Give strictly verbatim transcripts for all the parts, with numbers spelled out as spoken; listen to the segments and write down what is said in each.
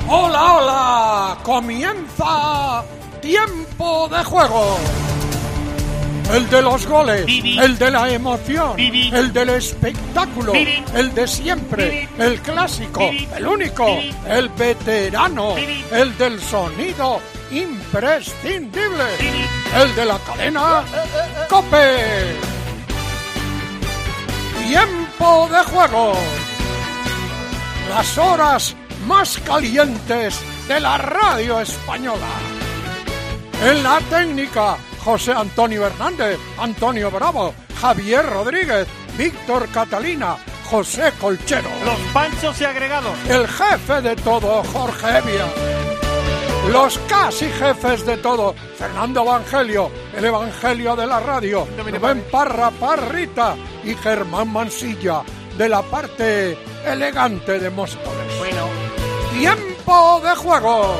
¡Hola, hola! ¡Comienza Tiempo de Juego! El de los goles, Vivi. El de la emoción, Vivi. El del espectáculo, Vivi. El de siempre, Vivi. El clásico, Vivi. El único, Vivi. El veterano, Vivi. El del sonido imprescindible, Vivi. El de la cadena COPE. Tiempo de Juego. Las horas más calientes de la radio española. En la técnica, José Antonio Hernández, Antonio Bravo, Javier Rodríguez, Víctor Catalina, José Colchero. Los panchos y agregados. El jefe de todo, Jorge Evia. Los casi jefes de todo, Fernando Evangelio, el Evangelio de la radio, Rubén Parra Parrita y Germán Mansilla, de la parte elegante de Móstoles. Bueno. Tiempo de Juego.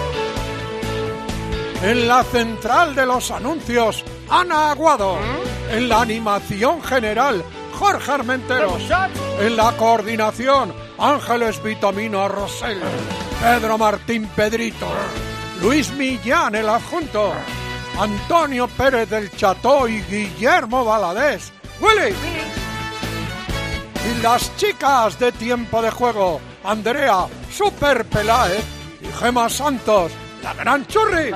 En la central de los anuncios, Ana Aguado. ¿Mm? En la animación general, Jorge Armenteros. En la coordinación, Ángeles Vitamino Rosell. Pedro Martín Pedrito. Luis Millán, el adjunto. Antonio Pérez del Cható y Guillermo Valadez. ¡Willy! Y las chicas de Tiempo de Juego, Andrea Super Peláez y Gema Santos, la gran churri.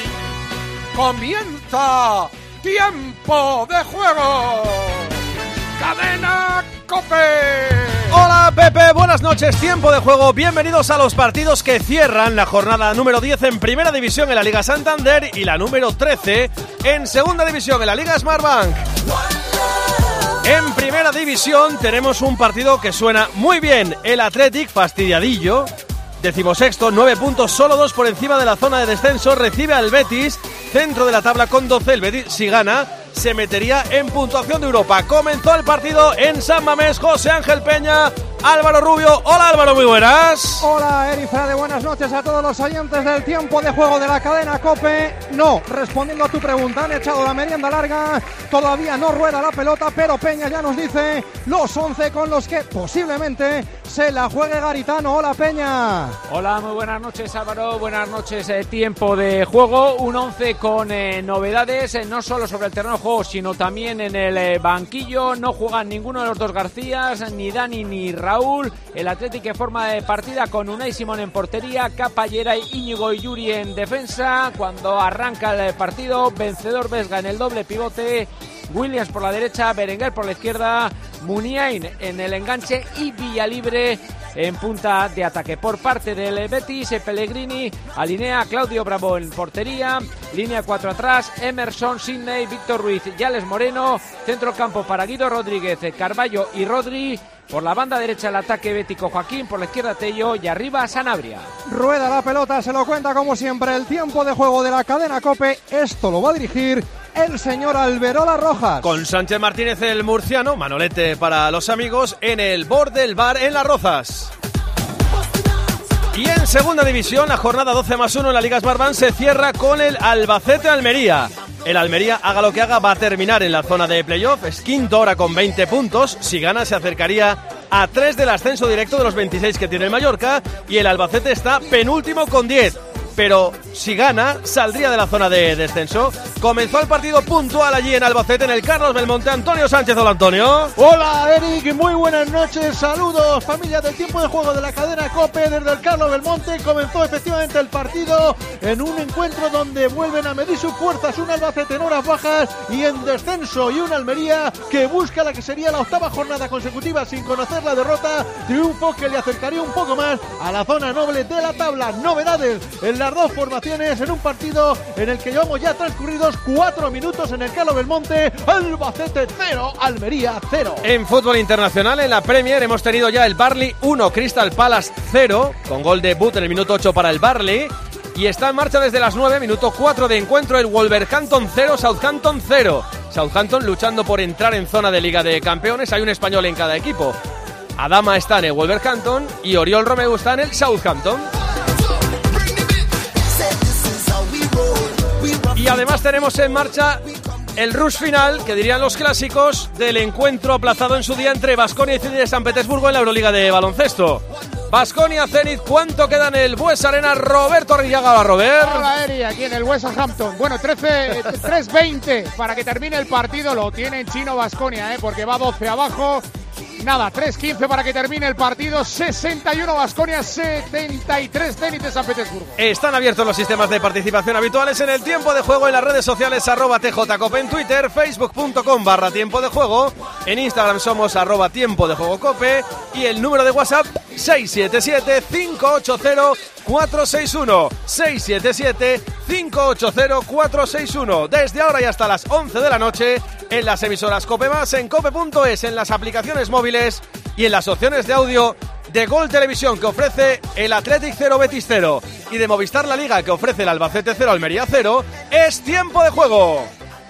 Comienza Tiempo de Juego. Cadena COPE. Hola Pepe, buenas noches, Tiempo de Juego. Bienvenidos a los partidos que cierran la jornada número diez en Primera División en la Liga Santander y la número trece en Segunda División en la Liga Smartbank. En Primera División tenemos un partido que suena muy bien. El Athletic, fastidiadillo, decimosexto, nueve puntos, solo dos por encima de la zona de descenso, recibe al Betis, centro de la tabla con doce. El Betis, si gana, se metería en puntuación de Europa. Comenzó el partido en San Mamés. José Ángel Peña, Álvaro Rubio. Hola Álvaro, muy buenas. Hola Eri Frade, buenas noches a todos los oyentes del Tiempo de Juego de la cadena COPE. No, respondiendo a tu pregunta, han echado la merienda larga, todavía no rueda la pelota, pero Peña ya nos dice los once con los que posiblemente se la juegue Garitano. Hola Peña. Hola, muy buenas noches Álvaro, buenas noches, eh, Tiempo de Juego, un once con eh, novedades, eh, no solo sobre el terreno de juego, sino también en el eh, banquillo. No juegan ninguno de los dos Garcías, ni Dani ni Raúl. El Athletic que forma de partida con Unai Simón en portería, Capallera, Íñigo y Yuri en defensa. Cuando arranca el partido, vencedor Vesga en el doble pivote, Williams por la derecha, Berenguer por la izquierda, Muniain en el enganche y Villalibre en punta de ataque. Por parte del Betis, Pellegrini alinea a Claudio Bravo en portería, línea cuatro atrás, Emerson, Sidney, Víctor Ruiz, Yales Moreno, centro campo para Guido Rodríguez, Carballo y Rodri. Por la banda derecha el ataque bético, Joaquín, por la izquierda Tello y arriba Sanabria. Rueda la pelota, se lo cuenta como siempre el Tiempo de Juego de la cadena COPE. Esto lo va a dirigir el señor Alberola Rojas. Con Sánchez Martínez el murciano, Manolete para los amigos, en el borde del bar en Las Rozas. Y en Segunda División, la jornada doce más uno en la Liga Smartbank se cierra con el Albacete-Almería. El Almería, haga lo que haga, va a terminar en la zona de playoff. Es quinto ahora con veinte puntos. Si gana, se acercaría a tres del ascenso directo de los veintiséis que tiene el Mallorca. Y el Albacete está penúltimo con diez. Pero si gana, saldría de la zona de descenso. Comenzó el partido puntual allí en Albacete, en el Carlos Belmonte. Antonio Sánchez. Hola, Antonio. Hola, Eric. Muy buenas noches. Saludos, familia del Tiempo de Juego de la cadena COPE. Desde el Carlos Belmonte comenzó efectivamente el partido en un encuentro donde vuelven a medir sus fuerzas. Un Albacete en horas bajas y en descenso, y una Almería que busca la que sería la octava jornada consecutiva sin conocer la derrota. Triunfo que le acercaría un poco más a la zona noble de la tabla. Novedades en la las dos formaciones en un partido en el que llevamos ya transcurridos cuatro minutos en el Carlos Belmonte. Albacete cero, Almería cero. En fútbol internacional, en la Premier, hemos tenido ya el Burnley uno, Crystal Palace cero, con gol de Boot en el minuto ocho para el Burnley. Y está en marcha desde las nueve, minuto cuatro de encuentro, el Wolverhampton cero, Southampton cero. Southampton luchando por entrar en zona de Liga de Campeones. Hay un español en cada equipo. Adama está en el Wolverhampton y Oriol Romeu está en el Southampton. Y además tenemos en marcha el rush final, que dirían los clásicos, del encuentro aplazado en su día entre Baskonia y Zenit de San Petersburgo en la Euroliga de baloncesto. Baskonia Zenit, ¿cuánto queda en el Bues Arena? Roberto Arrillaga. Hola, Robert. Hola, Eri, aquí en el West Hampton. Bueno, trece, tres veinte para que termine el partido. Lo tiene en chino Baskonia, ¿eh? Porque va doce abajo. Nada, tres quince para que termine el partido. sesenta y uno Baskonia, setenta y tres Zenit de San Petersburgo. Están abiertos los sistemas de participación habituales en el tiempo de juego en las redes sociales arroba tjcope en Twitter, facebook.com barra tiempo de juego. En Instagram somos arroba tiempo de juego cope y el número de WhatsApp seis siete siete, cinco ocho cero, cuatro seis uno. seis siete siete, cinco ocho cero, cuatro seis uno. Desde ahora y hasta las once de la noche en las emisoras Cope Más, en cope punto es, en las aplicaciones móviles y en las opciones de audio de Gol Televisión que ofrece el Athletic cero Betis cero y de Movistar La Liga que ofrece el Albacete cero Almería cero. Es tiempo de juego.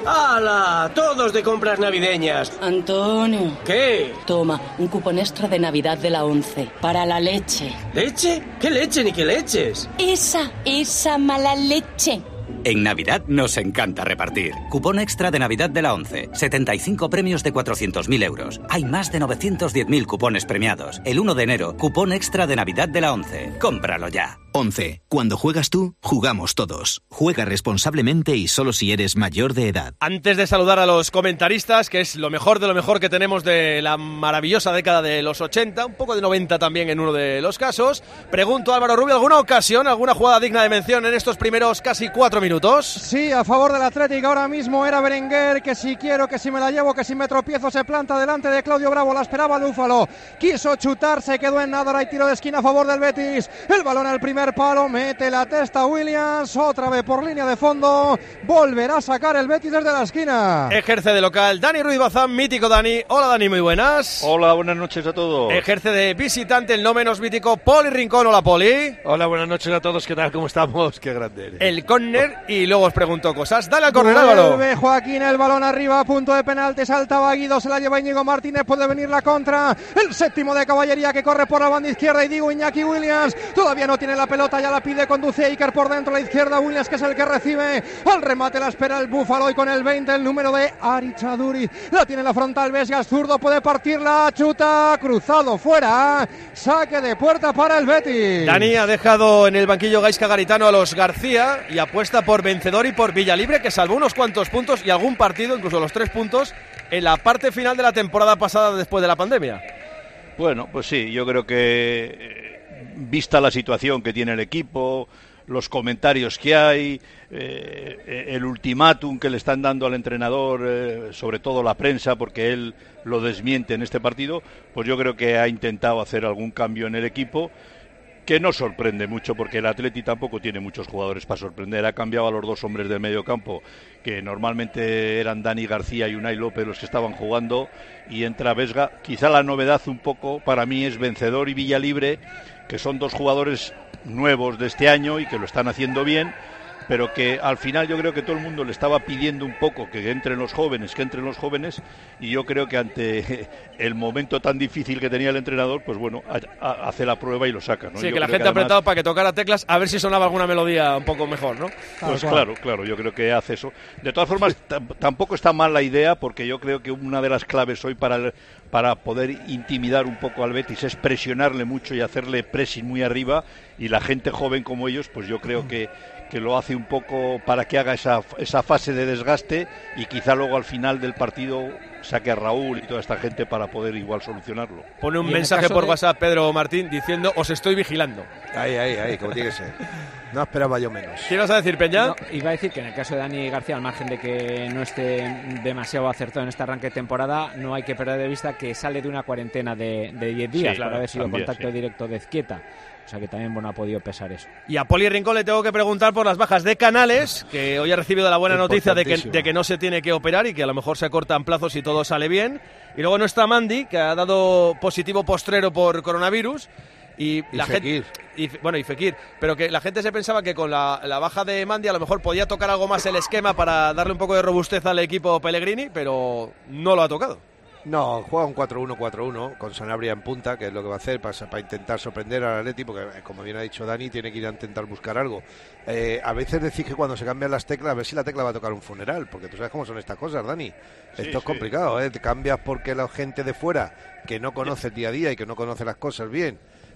¡Hala! Todos de compras navideñas. Antonio. ¿Qué? Toma, un cupón extra de Navidad de la once. Para la leche. ¿Leche? ¿Qué leche ni qué leches? Esa, esa mala leche. En Navidad nos encanta repartir. Cupón extra de Navidad de la once. setenta y cinco premios de cuatrocientos mil euros. Hay más de novecientos diez mil cupones premiados. El uno de enero, cupón extra de Navidad de la once. Cómpralo ya. once. Cuando juegas tú, jugamos todos. Juega responsablemente y solo si eres mayor de edad. Antes de saludar a los comentaristas, que es lo mejor de lo mejor que tenemos de la maravillosa década de los ochenta, un poco de noventa también en uno de los casos, pregunto a Álvaro Rubio, ¿alguna ocasión, alguna jugada digna de mención en estos primeros casi cuatro minutos? Sí, a favor del Atlético ahora mismo era Berenguer, que si quiero, que si me la llevo, que si me tropiezo, se planta delante de Claudio Bravo, la esperaba Lúfalo, quiso chutar, se quedó en nada, hay tiro de esquina a favor del Betis, el balón al primer palo, mete la testa Williams, otra vez por línea de fondo, volverá a sacar el Betis desde la esquina. Ejerce de local Dani Ruiz Bazán, mítico Dani. Hola Dani, muy buenas. Hola, buenas noches a todos. Ejerce de visitante el no menos mítico Poli Rincón. Hola Poli. Hola, buenas noches a todos, ¿qué tal? ¿Cómo estamos? Qué grande eres. El córner y luego os pregunto cosas. Dale al córner, Álvaro. Vuelve Joaquín, el balón arriba, a punto de penalti, saltaba Guido, se la lleva Íñigo Martínez, puede venir la contra, el séptimo de Caballería que corre por la banda izquierda y digo Iñaki Williams, todavía no tiene la pelota, ya la pide, conduce Iker por dentro a la izquierda, Williams que es el que recibe, al remate la espera el Búfalo y con el veinte el número de Arichaduri, la tiene la frontal, Vesgas, zurdo, puede partirla, chuta, cruzado fuera, saque de puerta para el Betis. Dani ha dejado en el banquillo Gaisca Garitano a los García y apuesta por vencedor y por Villalibre, que salvó unos cuantos puntos y algún partido, incluso los tres puntos, en la parte final de la temporada pasada después de la pandemia. Bueno, pues sí, yo creo que eh, vista la situación que tiene el equipo, los comentarios que hay, eh, el ultimátum que le están dando al entrenador, eh, sobre todo la prensa, porque él lo desmiente en este partido, pues yo creo que ha intentado hacer algún cambio en el equipo, que no sorprende mucho porque el Atleti tampoco tiene muchos jugadores para sorprender. Ha cambiado a los dos hombres del medio campo, que normalmente eran Dani García y Unai López los que estaban jugando, y entra Vesga. Quizá la novedad un poco para mí es Vencedor y Villalibre, que son dos jugadores nuevos de este año y que lo están haciendo bien, pero que al final yo creo que todo el mundo le estaba pidiendo un poco que entren los jóvenes, que entren los jóvenes, y yo creo que ante el momento tan difícil que tenía el entrenador, pues bueno, a, a, hace la prueba y lo saca, ¿no? Sí, yo que la gente que ha además... apretado para que tocara teclas a ver si sonaba alguna melodía un poco mejor, ¿no? Pues claro, claro, yo creo que hace eso. De todas formas, tampoco está mal la idea, porque yo creo que una de las claves hoy para el, para poder intimidar un poco al Betis es presionarle mucho y hacerle pressing muy arriba, y la gente joven como ellos, pues yo creo que que lo hace un poco para que haga esa, esa fase de desgaste y quizá luego al final del partido saque a Raúl y toda esta gente para poder igual solucionarlo. Pone un mensaje por de... WhatsApp Pedro Martín diciendo: os estoy vigilando. Ahí, ahí, ahí, como tiene que ser. No esperaba yo menos. ¿Qué ibas a decir, Peña? No, iba a decir que en el caso de Dani García, al margen de que no esté demasiado acertado en este arranque de temporada, no hay que perder de vista que sale de una cuarentena de diez días, sí, claro, por haber sido también, contacto sí. directo de Ezquieta. O sea que también bueno ha podido pesar eso. Y a Poli Rincón le tengo que preguntar por las bajas de Canales, que hoy ha recibido la buena noticia de que, de que no se tiene que operar y que a lo mejor se cortan plazos y todo sale bien. Y luego no está Mandi, que ha dado positivo postrero por coronavirus. Y, y la Fekir. gente y, bueno y Fekir, pero que la gente se pensaba que con la, la baja de Mandi a lo mejor podía tocar algo más el esquema para darle un poco de robustez al equipo Pellegrini, pero no lo ha tocado. No, juega un cuatro uno cuatro uno con Sanabria en punta, que es lo que va a hacer para, para intentar sorprender al Atleti, porque como bien ha dicho Dani, tiene que ir a intentar buscar algo. Eh, a veces decís que cuando se cambian las teclas, a ver si la tecla va a tocar un funeral, porque tú sabes cómo son estas cosas, Dani. Sí, Esto es sí. complicado, ¿eh? Te cambias porque la gente de fuera, que no conoce el día a día y que no conoce las cosas bien,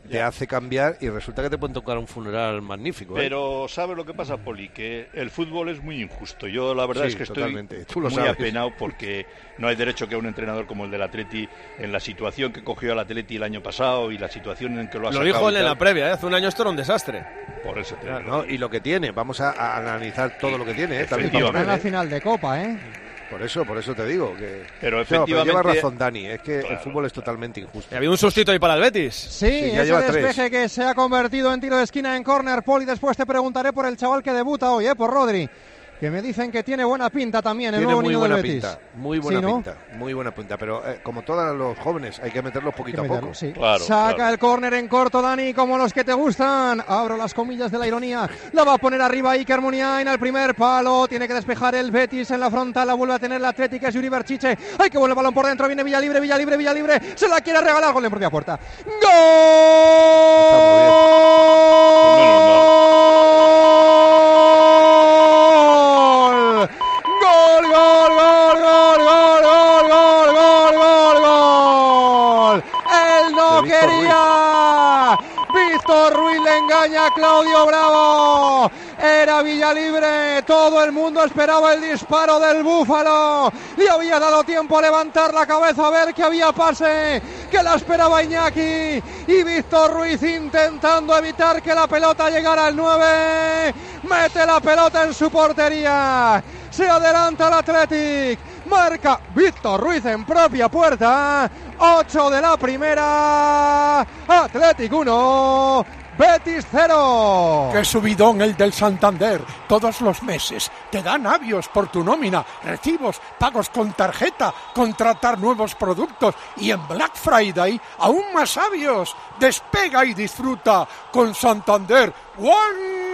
te ya. hace cambiar y resulta que te pueden tocar un funeral magnífico. ¿eh? Pero ¿sabes lo que pasa, Poli? Que el fútbol es muy injusto. Yo la verdad sí, es que totalmente. estoy Tú lo muy sabes. apenado porque no hay derecho que un entrenador como el del Atleti, en la situación que cogió al Atleti el año pasado y la situación en que lo ha Lo sacado... dijo él en la previa, ¿eh? Hace un año esto era un desastre. Por eso te Claro, digo. ¿no? Y lo que tiene, vamos a, a analizar todo lo que tiene, ¿eh? También Está para en la poner, ¿eh? final de Copa, ¿eh? Por eso, por eso te digo que... Pero No, efectivamente... lleva razón Dani, es que Claro, el fútbol es totalmente injusto. Y había un sustito ahí para el Betis. Sí, Sí, ya ese lleva despeje tres. que se ha convertido en tiro de esquina en córner, Poli. Después te preguntaré por el chaval que debuta hoy, ¿eh? Por Rodri, que me dicen que tiene buena pinta también, el Tiene nuevo muy niño buena del Betis. pinta, muy buena ¿Sí, no? pinta, muy buena pinta, pero eh, como todos los jóvenes hay que meterlos poquito Hay a que poco. meterlo, sí. Claro, Saca claro. el córner en corto, Dani, como los que te gustan. Abro las comillas de la ironía. La va a poner arriba Iker Muniain al primer palo. Tiene que despejar el Betis en la frontal. La vuelve a tener la Atlética, es Yuri Berchiche. Hay que vuelve el balón por dentro. Viene Villalibre, Villalibre, Villalibre. Se la quiere regalar. Gol en propia puerta. ¡Gol! ¡Gol, gol, gol, gol, gol, gol, gol, gol, gol, gol! ¡Él no quería! Víctor Ruiz le engaña a Claudio Bravo. Era Villalibre. Todo el mundo esperaba el disparo del Búfalo. Le había dado tiempo a levantar la cabeza a ver que había pase, que la esperaba Iñaki. Y Víctor Ruiz intentando evitar que la pelota llegara al nueve. Mete la pelota en su portería. Se adelanta el Athletic. Marca Víctor Ruiz en propia puerta. ocho de la primera. Athletic uno. Betis cero. ¡Qué subidón el del Santander! Todos los meses te dan avios por tu nómina, recibos, pagos con tarjeta, contratar nuevos productos y en Black Friday aún más avios. Despega y disfruta con Santander One.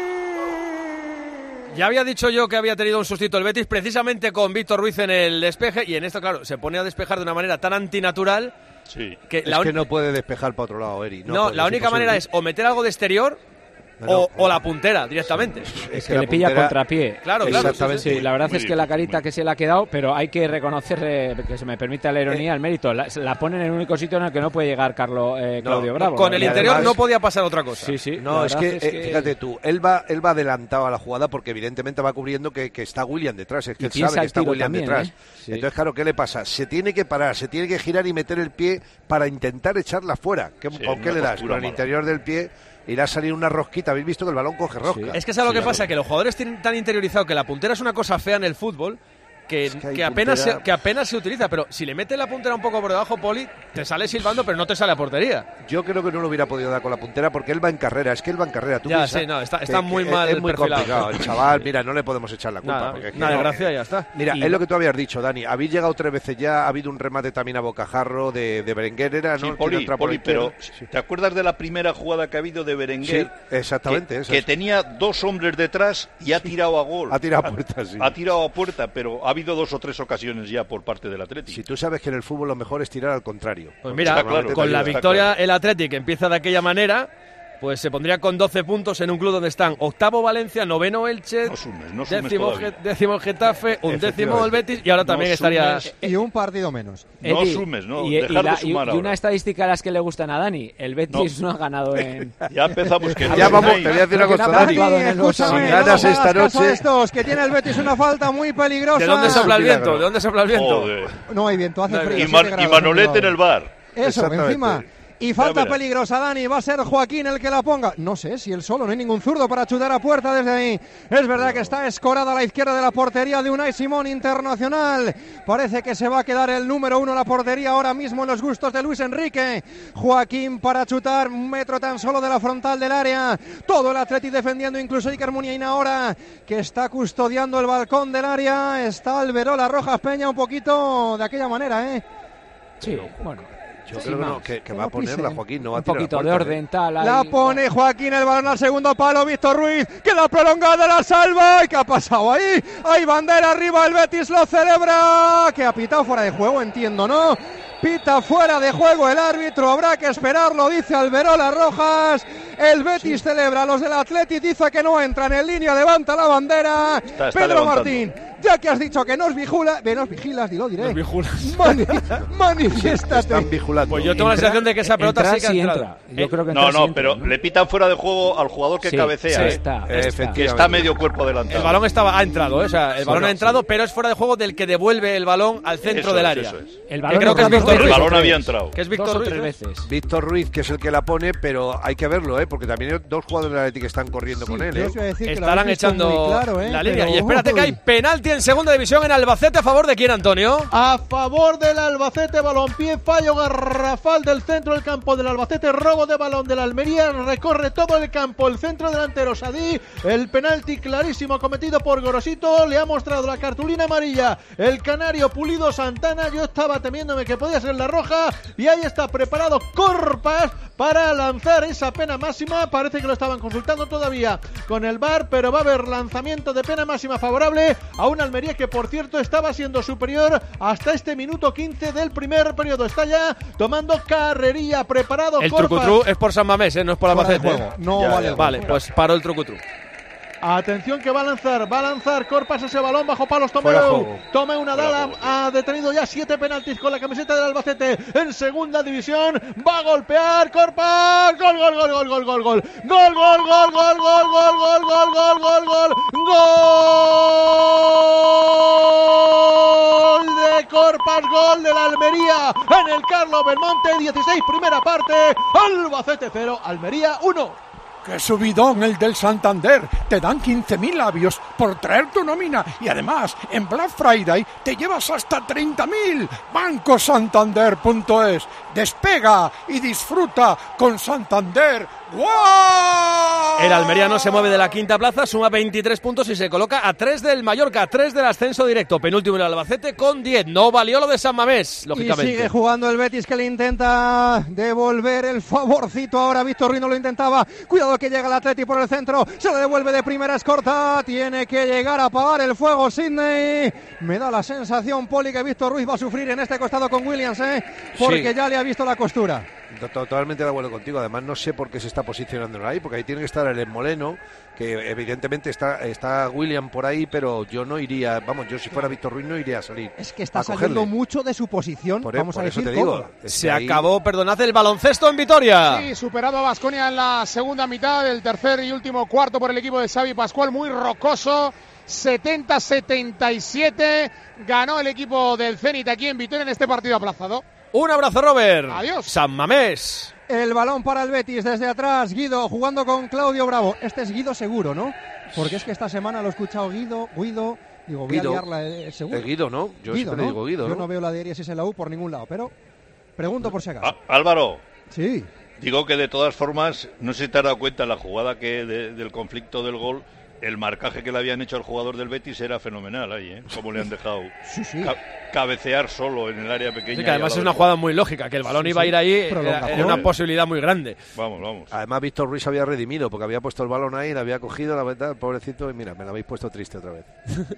Ya había dicho yo que había tenido un sustito el Betis precisamente con Víctor Ruiz en el despeje y en esto, claro, se pone a despejar de una manera tan antinatural Sí. que, Es la un... que no puede despejar para otro lado, Eri. No, No, no puede, la es única imposible. manera es o meter algo de exterior No, o, no. o la puntera directamente. Es que la le pilla puntera- contrapié. Claro, claro. Exactamente. Sí, la verdad Muy es que bien, la muy carita bien. que se le ha quedado, pero hay que reconocer, eh, que se me permita la ironía, el mérito. La, la pone en el único sitio en el que no puede llegar Carlos, eh, No, Claudio Bravo. Con la el verdad. interior además- no podía pasar otra cosa. Sí, sí. No, la es verdad que, eh, fíjate tú, él va, él va adelantado a la jugada porque evidentemente va cubriendo que, que está William detrás, es que Y él piensa sabe que el está tiro William también, detrás. ¿eh? Sí. Entonces, claro, ¿qué le pasa? Se tiene que parar, se tiene que girar y meter el pie para intentar echarla fuera. ¿Qué, Sí, ¿Con qué una le das? postura Con el mala. interior del pie irá a salir una rosquita. Habéis visto que el balón coge rosca. Es que es lo Sí, que claro. pasa, que los jugadores tienen tan interiorizado que la puntera es una cosa fea en el fútbol que, Es que hay que apenas puntera- se, que apenas se utiliza, pero si le metes la puntera un poco por debajo, Poli, te sale silbando, pero no te sale a portería. Yo creo que no lo hubiera podido dar con la puntera porque él va en carrera. Es que él va en carrera. Tú Ya, piensas sí, no, está- que- está que muy es- mal Es muy perfilado. complicado. El chaval, mira, no le podemos echar la culpa. Nada, porque es que una no- desgracia y ya está. Mira, Y- es lo que tú habías dicho, Dani. Habéis llegado tres veces ya. Ha habido un remate también a bocajarro de, de Berenguer. Era, Sí, ¿no? Poli, Tiene otra por Poli, la izquierda. pero ¿te acuerdas de la primera jugada que ha habido de Berenguer? Sí, exactamente, Que, esa que es. tenía dos hombres detrás y ha tirado a gol. Ha tirado a puerta, sí. Ha tirado a puerta, pero ha habido dos o tres ocasiones ya por parte del Atlético. Si tú sabes que en el fútbol lo mejor es tirar al contrario. Pues mira, Está claro, con la está victoria claro. el Athletic empieza de aquella manera, pues se pondría con doce puntos en un club donde están octavo Valencia, noveno Elche, No sumes, no sumes décimo, todavía. Ge- décimo el Getafe, un décimo el Efectivamente. Betis y ahora también No estaría... sumes. Y un partido menos. No Eddie, sumes, no, Y, y dejar de la- y- sumar y ahora. una estadística a las que le gustan a Dani. El Betis no, ha ganado en... Ya empezamos. Que Ya no vamos, hay. te voy a decir una Creo que cosa, no ha Dani. participado Dani, en el nuevo escúchame, Si Sábado. no ganas hagas esta caso a noche- estos, que tiene el Betis una falta muy peligrosa. ¿De dónde sopla el Milagro. viento? ¿De dónde sopla el viento? Joder. No hay viento, hace No hay frío. Y, viento. Man- siete y grados Manolete en centígrados. el bar. Eso, Exactamente. encima. Y falta verás. peligrosa, Dani. Va a ser Joaquín el que la ponga. No sé si él solo, no hay ningún zurdo para chutar a puerta desde ahí. Es verdad que está escorada a la izquierda de la portería de Unai Simón, internacional. Parece que se va a quedar el número uno en la portería ahora mismo en los gustos de Luis Enrique. Joaquín para chutar, un metro tan solo de la frontal del área. Todo el Atleti defendiendo, incluso Iker Muniain ahora, que está custodiando el balcón del área. Está Alberola Rojas Peña un poquito de aquella manera, ¿eh? Sí, bueno. Yo Sí, creo que, no, más. que, que Que va a no pisen. ponerla, Joaquín. No va Un a tirar a poquito de puerta, ¿eh? orden, tal. La ahí. pone Joaquín, el balón al segundo palo, Víctor Ruiz, queda prolongada, la salva. ¿Y qué ha pasado ahí? Hay bandera arriba, el Betis lo celebra. Que ha pitado fuera de juego, entiendo, ¿no? Pita fuera de juego el árbitro, habrá que esperarlo, dice Alberola Rojas. El Betis celebra, los del Atleti dice que no entran en línea, levanta la bandera. Está- está Pedro levantando. Martín Ya que has dicho que nos vigila, que nos vigilas, dilo, diré. Nos vigilas. Mani, manifiéstate. Están vigilando. Pues yo tengo la sensación de que esa pelota sí que ha sí entrado. entra. Yo creo que No, entra, no, sí pero entra, ¿no? le pitan fuera de juego al jugador que Sí, cabecea, sí, ¿eh? está, Eh, está. que está medio cuerpo adelantado. El balón estaba, ha entrado, ¿eh? O sea, el balón Bueno, ha entrado, sí. pero es fuera de juego del que devuelve el balón al centro Eso del es, área. eso es. El Que balón creo que es entra Víctor dos El Ruiz. o balón tres. había entrado. Que es Dos Víctor o Ruiz. tres ¿eh? veces. Víctor Ruiz, que es el que la pone, pero hay que verlo, ¿eh? Porque también hay dos jugadores del Atlético que están corriendo Sí, con él, yo ¿eh? os iba a decir que lo Estarán habéis visto echando muy claro, ¿eh? la línea. Pero, Y espérate que hay uy. penalti en segunda división en Albacete a favor de quién, Antonio. A favor del Albacete, balompié, fallo garrafal del centro del campo del Albacete, robo de balón del Almería, recorre todo el campo, el centro delantero Sadí, el penalti clarísimo cometido por Gorosito, le ha mostrado la cartulina amarilla el canario Pulido Santana, yo estaba temiéndome que podía ser la roja, y ahí está preparado Corpas para lanzar esa pena máxima, parece que lo estaban consultando todavía con el V A R, pero va a haber lanzamiento de pena máxima favorable a un Almería que, por cierto, estaba siendo superior hasta este minuto quince del primer periodo. Está ya tomando carrerilla, preparado El Corpas. trucutru es por San Mamés, ¿eh? No es por Fuera de Albacete. juego. ¿eh? No Ya, vale. ya. el Vale, gol. pues paró el trucutru. Atención que va a lanzar, va a lanzar Corpas ese balón bajo palos Fuera Tomeu. juego. Tome una Fuera dala, juego, sí. ha detenido ya siete penaltis con la camiseta del Albacete en segunda división. Va a golpear Corpas. Gol, gol, gol, gol, gol, gol, gol. Gol, gol, gol, gol, gol, gol, gol, gol, gol, gol, gol. Gol de Corpas, gol de la Almería en el Carlos Belmonte, dieciséis primera parte. Albacete cero, Almería uno. ¡Qué subidón el del Santander! Te dan quince mil labios por traer tu nómina y además en Black Friday te llevas hasta treinta mil. banco santander punto es. Despega y disfruta con Santander. ¡Wow! El Almería no se mueve de la quinta plaza, suma veintitrés puntos y se coloca a tres del Mallorca, tres del ascenso directo. Penúltimo el Albacete con diez. No valió lo de San Mamés, lógicamente. Y sigue jugando el Betis, que le intenta devolver el favorcito. Ahora Víctor Ruiz no lo intentaba. Cuidado que llega el Atleti por el centro. Se le devuelve de primera, es corta. Tiene que llegar a apagar el fuego Sidney. Me da la sensación, Poli, que Víctor Ruiz va a sufrir en este costado con Williams, ¿eh? Porque Sí. ya le ha visto la costura. Totalmente de acuerdo contigo. Además, no sé por qué se está posicionando ahí, porque ahí tiene que estar el Moleno, que evidentemente está, está William por ahí, pero yo no iría, vamos, yo si fuera Víctor Ruiz no iría a salir. Es que está a saliendo cogerle. mucho de su posición. Por, Vamos por a eso decir te digo. todo. es Se que ahí- acabó, perdonad, el baloncesto en Vitoria. Sí, superado a Baskonia en la segunda mitad, el tercer y último cuarto por el equipo de Xavi Pascual, muy rocoso, setenta setenta y siete, ganó el equipo del Zenit aquí en Vitoria en este partido aplazado. Un abrazo, Robert. Adiós. San Mamés. El balón para el Betis desde atrás. Guido jugando con Claudio Bravo. Este es Guido seguro, ¿no? Porque es que esta semana lo he escuchado Guido, Guido. Digo, voy Guido. a liarla eh, seguro. Es Guido, ¿no? Yo Guido, siempre ¿no? digo Guido, Yo ¿no? no veo la diéresis en la U por ningún lado, pero pregunto por si acaso. Ah, Álvaro, Sí. digo que de todas formas, no sé si te has dado cuenta, la jugada que de- del conflicto del gol, el marcaje que le habían hecho al jugador del Betis era fenomenal ahí, ¿eh? Cómo le han dejado Sí, sí. ca- cabecear solo en el área pequeña. Sí, que y además al es lado una del jugada muy lógica, que el balón Sí, iba a sí. ir ahí, era, Prolongación. era una posibilidad muy grande. gol. Vamos, vamos. Además, Víctor Ruiz había redimido, porque había puesto el balón ahí, la había cogido, la verdad, pobrecito, y mira, me la habéis puesto triste otra vez.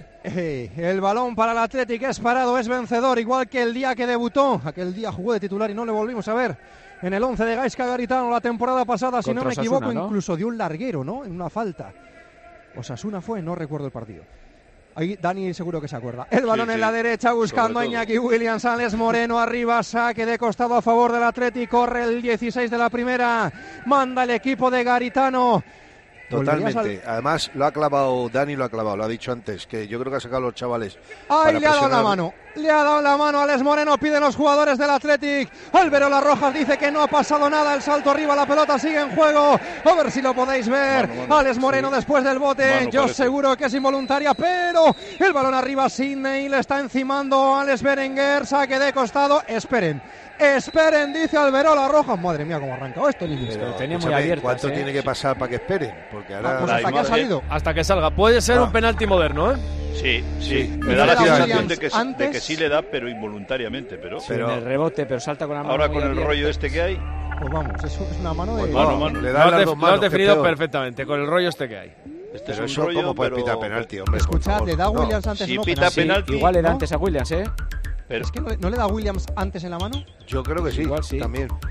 Eh, el balón para el Atlético es parado, es vencedor, igual que el día que debutó. Aquel día jugó de titular y no le volvimos a ver en el once de Gaisca Garitano la temporada pasada, si Contra no me Osasuna, equivoco, ¿no? incluso dio un larguero, ¿no? En una falta. Osasuna fue, no recuerdo el partido. Ahí Dani seguro que se acuerda. El balón Sí, en sí. la derecha buscando a Sobre todo. Iñaki Williams, Alex Moreno arriba, saque de costado a favor del Atlético, corre el dieciséis de la primera, manda el equipo de Garitano. Volverías Totalmente. Además, lo ha clavado, Dani lo ha clavado, lo ha dicho antes, que yo creo que ha sacado a los chavales. Ahí para le ha dado la presionar. mano, le ha dado la mano a Alex Moreno, piden los jugadores del Athletic. Álvaro Rojas dice que no ha pasado nada, el salto arriba, la pelota sigue en juego. A ver si lo podéis ver. Mano, mano. Alex Moreno Sí. después del bote, Mano, yo parece. seguro que es involuntaria, pero el balón arriba, Sidney le está encimando Alex Berenguer, saque de costado, esperen. Esperen, dice Alberola Rojas. Madre mía, cómo ha arrancado esto, Niño. Pero tenía muy Escúchame, abiertas, ¿cuánto ¿eh? tiene que pasar para que esperen? Porque ahora... Ah, pues La hasta que ha imagen- salido. Hasta que salga. Puede ser Ah. un penalti moderno, ¿eh? Sí, sí. Sí. Me ¿Y da no la le da sensación Williams de que, sí- antes? de que sí le da, pero involuntariamente. Pero, Sí, Pero- en el rebote, pero salta con la mano ahora muy con el abierta. rollo este que hay, Pues vamos, es, es una mano de... Pues mano, no, mano. le Lo da has, las def- dos lo manos, has qué definido feo. perfectamente, con el rollo este que hay. este es Pero un eso, rollo, ¿cómo puedes pero- pitar penalti, hombre? por Escuchad, favor? le da No. Williams antes Si en no pita penalti. penalti, Igual le da ¿no? antes a Williams, ¿eh? pero- Es que no, no le da Williams antes en la mano. Yo creo que sí, Igual sí. también.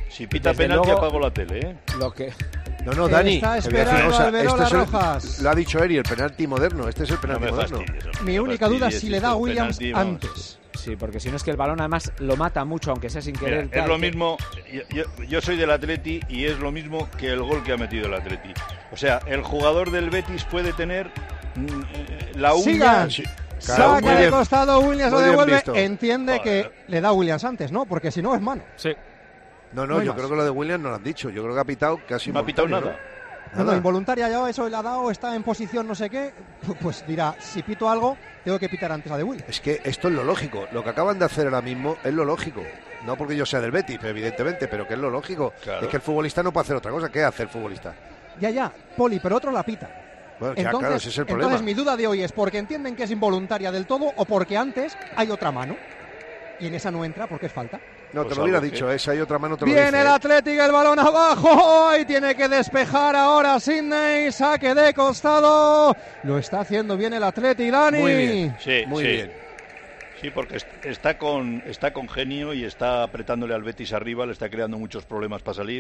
Si pita Desde penalti luego, apago la tele, ¿eh? Lo que... No, no, Dani, Está te voy a decir una esperando cosa, Alberola este es el- Rojas. lo ha dicho Eri, el penalti moderno, este es el penalti No me moderno. fastidies, hombre, Mi no única duda es fastidies, si le da a esto, Williams penalti, vamos. antes. Sí, porque si no es que el balón además lo mata mucho, aunque sea sin Mira, querer. es tal, lo que- mismo, yo, yo- yo soy del Atleti y es lo mismo que el gol que ha metido el Atleti. O sea, el jugador del Betis puede tener mm, eh, la uña... Sigan. Sí, Claro, Saca muy de bien. costado, Williams lo Muy bien devuelve. visto. Entiende que Joder. le da a Williams antes, ¿no? Porque si no es mano. Sí. No, No no, hay yo más. creo que lo de Williams no lo han dicho. Yo creo que ha pitado casi no ha pitado involuntario, nada. No, no, Nada. involuntaria ya eso le ha dado, está en posición no sé qué. Pues dirá, si pito algo, tengo que pitar antes a de Williams. Es que esto es lo lógico. Lo que acaban de hacer ahora mismo es lo lógico. No porque yo sea del Betis, evidentemente, pero que es lo lógico. Claro. Es que el futbolista no puede hacer otra cosa. ¿Qué hace el futbolista? Ya, ya, Poli, pero otro la pita. Bueno, ya, Entonces, claro, ese es el problema. entonces mi duda de hoy es porque entienden que es involuntaria del todo o porque antes hay otra mano y en esa no entra porque es falta. No, Pues te lo hubiera algo que- dicho, esa y otra mano te lo Viene dice, el ¿eh? Atlético, el balón abajo y tiene que despejar ahora Sidney, saque de costado. Lo está haciendo bien el Atlético, Dani. Muy bien. Sí, Muy sí. bien. Sí, porque est- está con, está con genio y está apretándole al Betis arriba, le está creando muchos problemas para salir.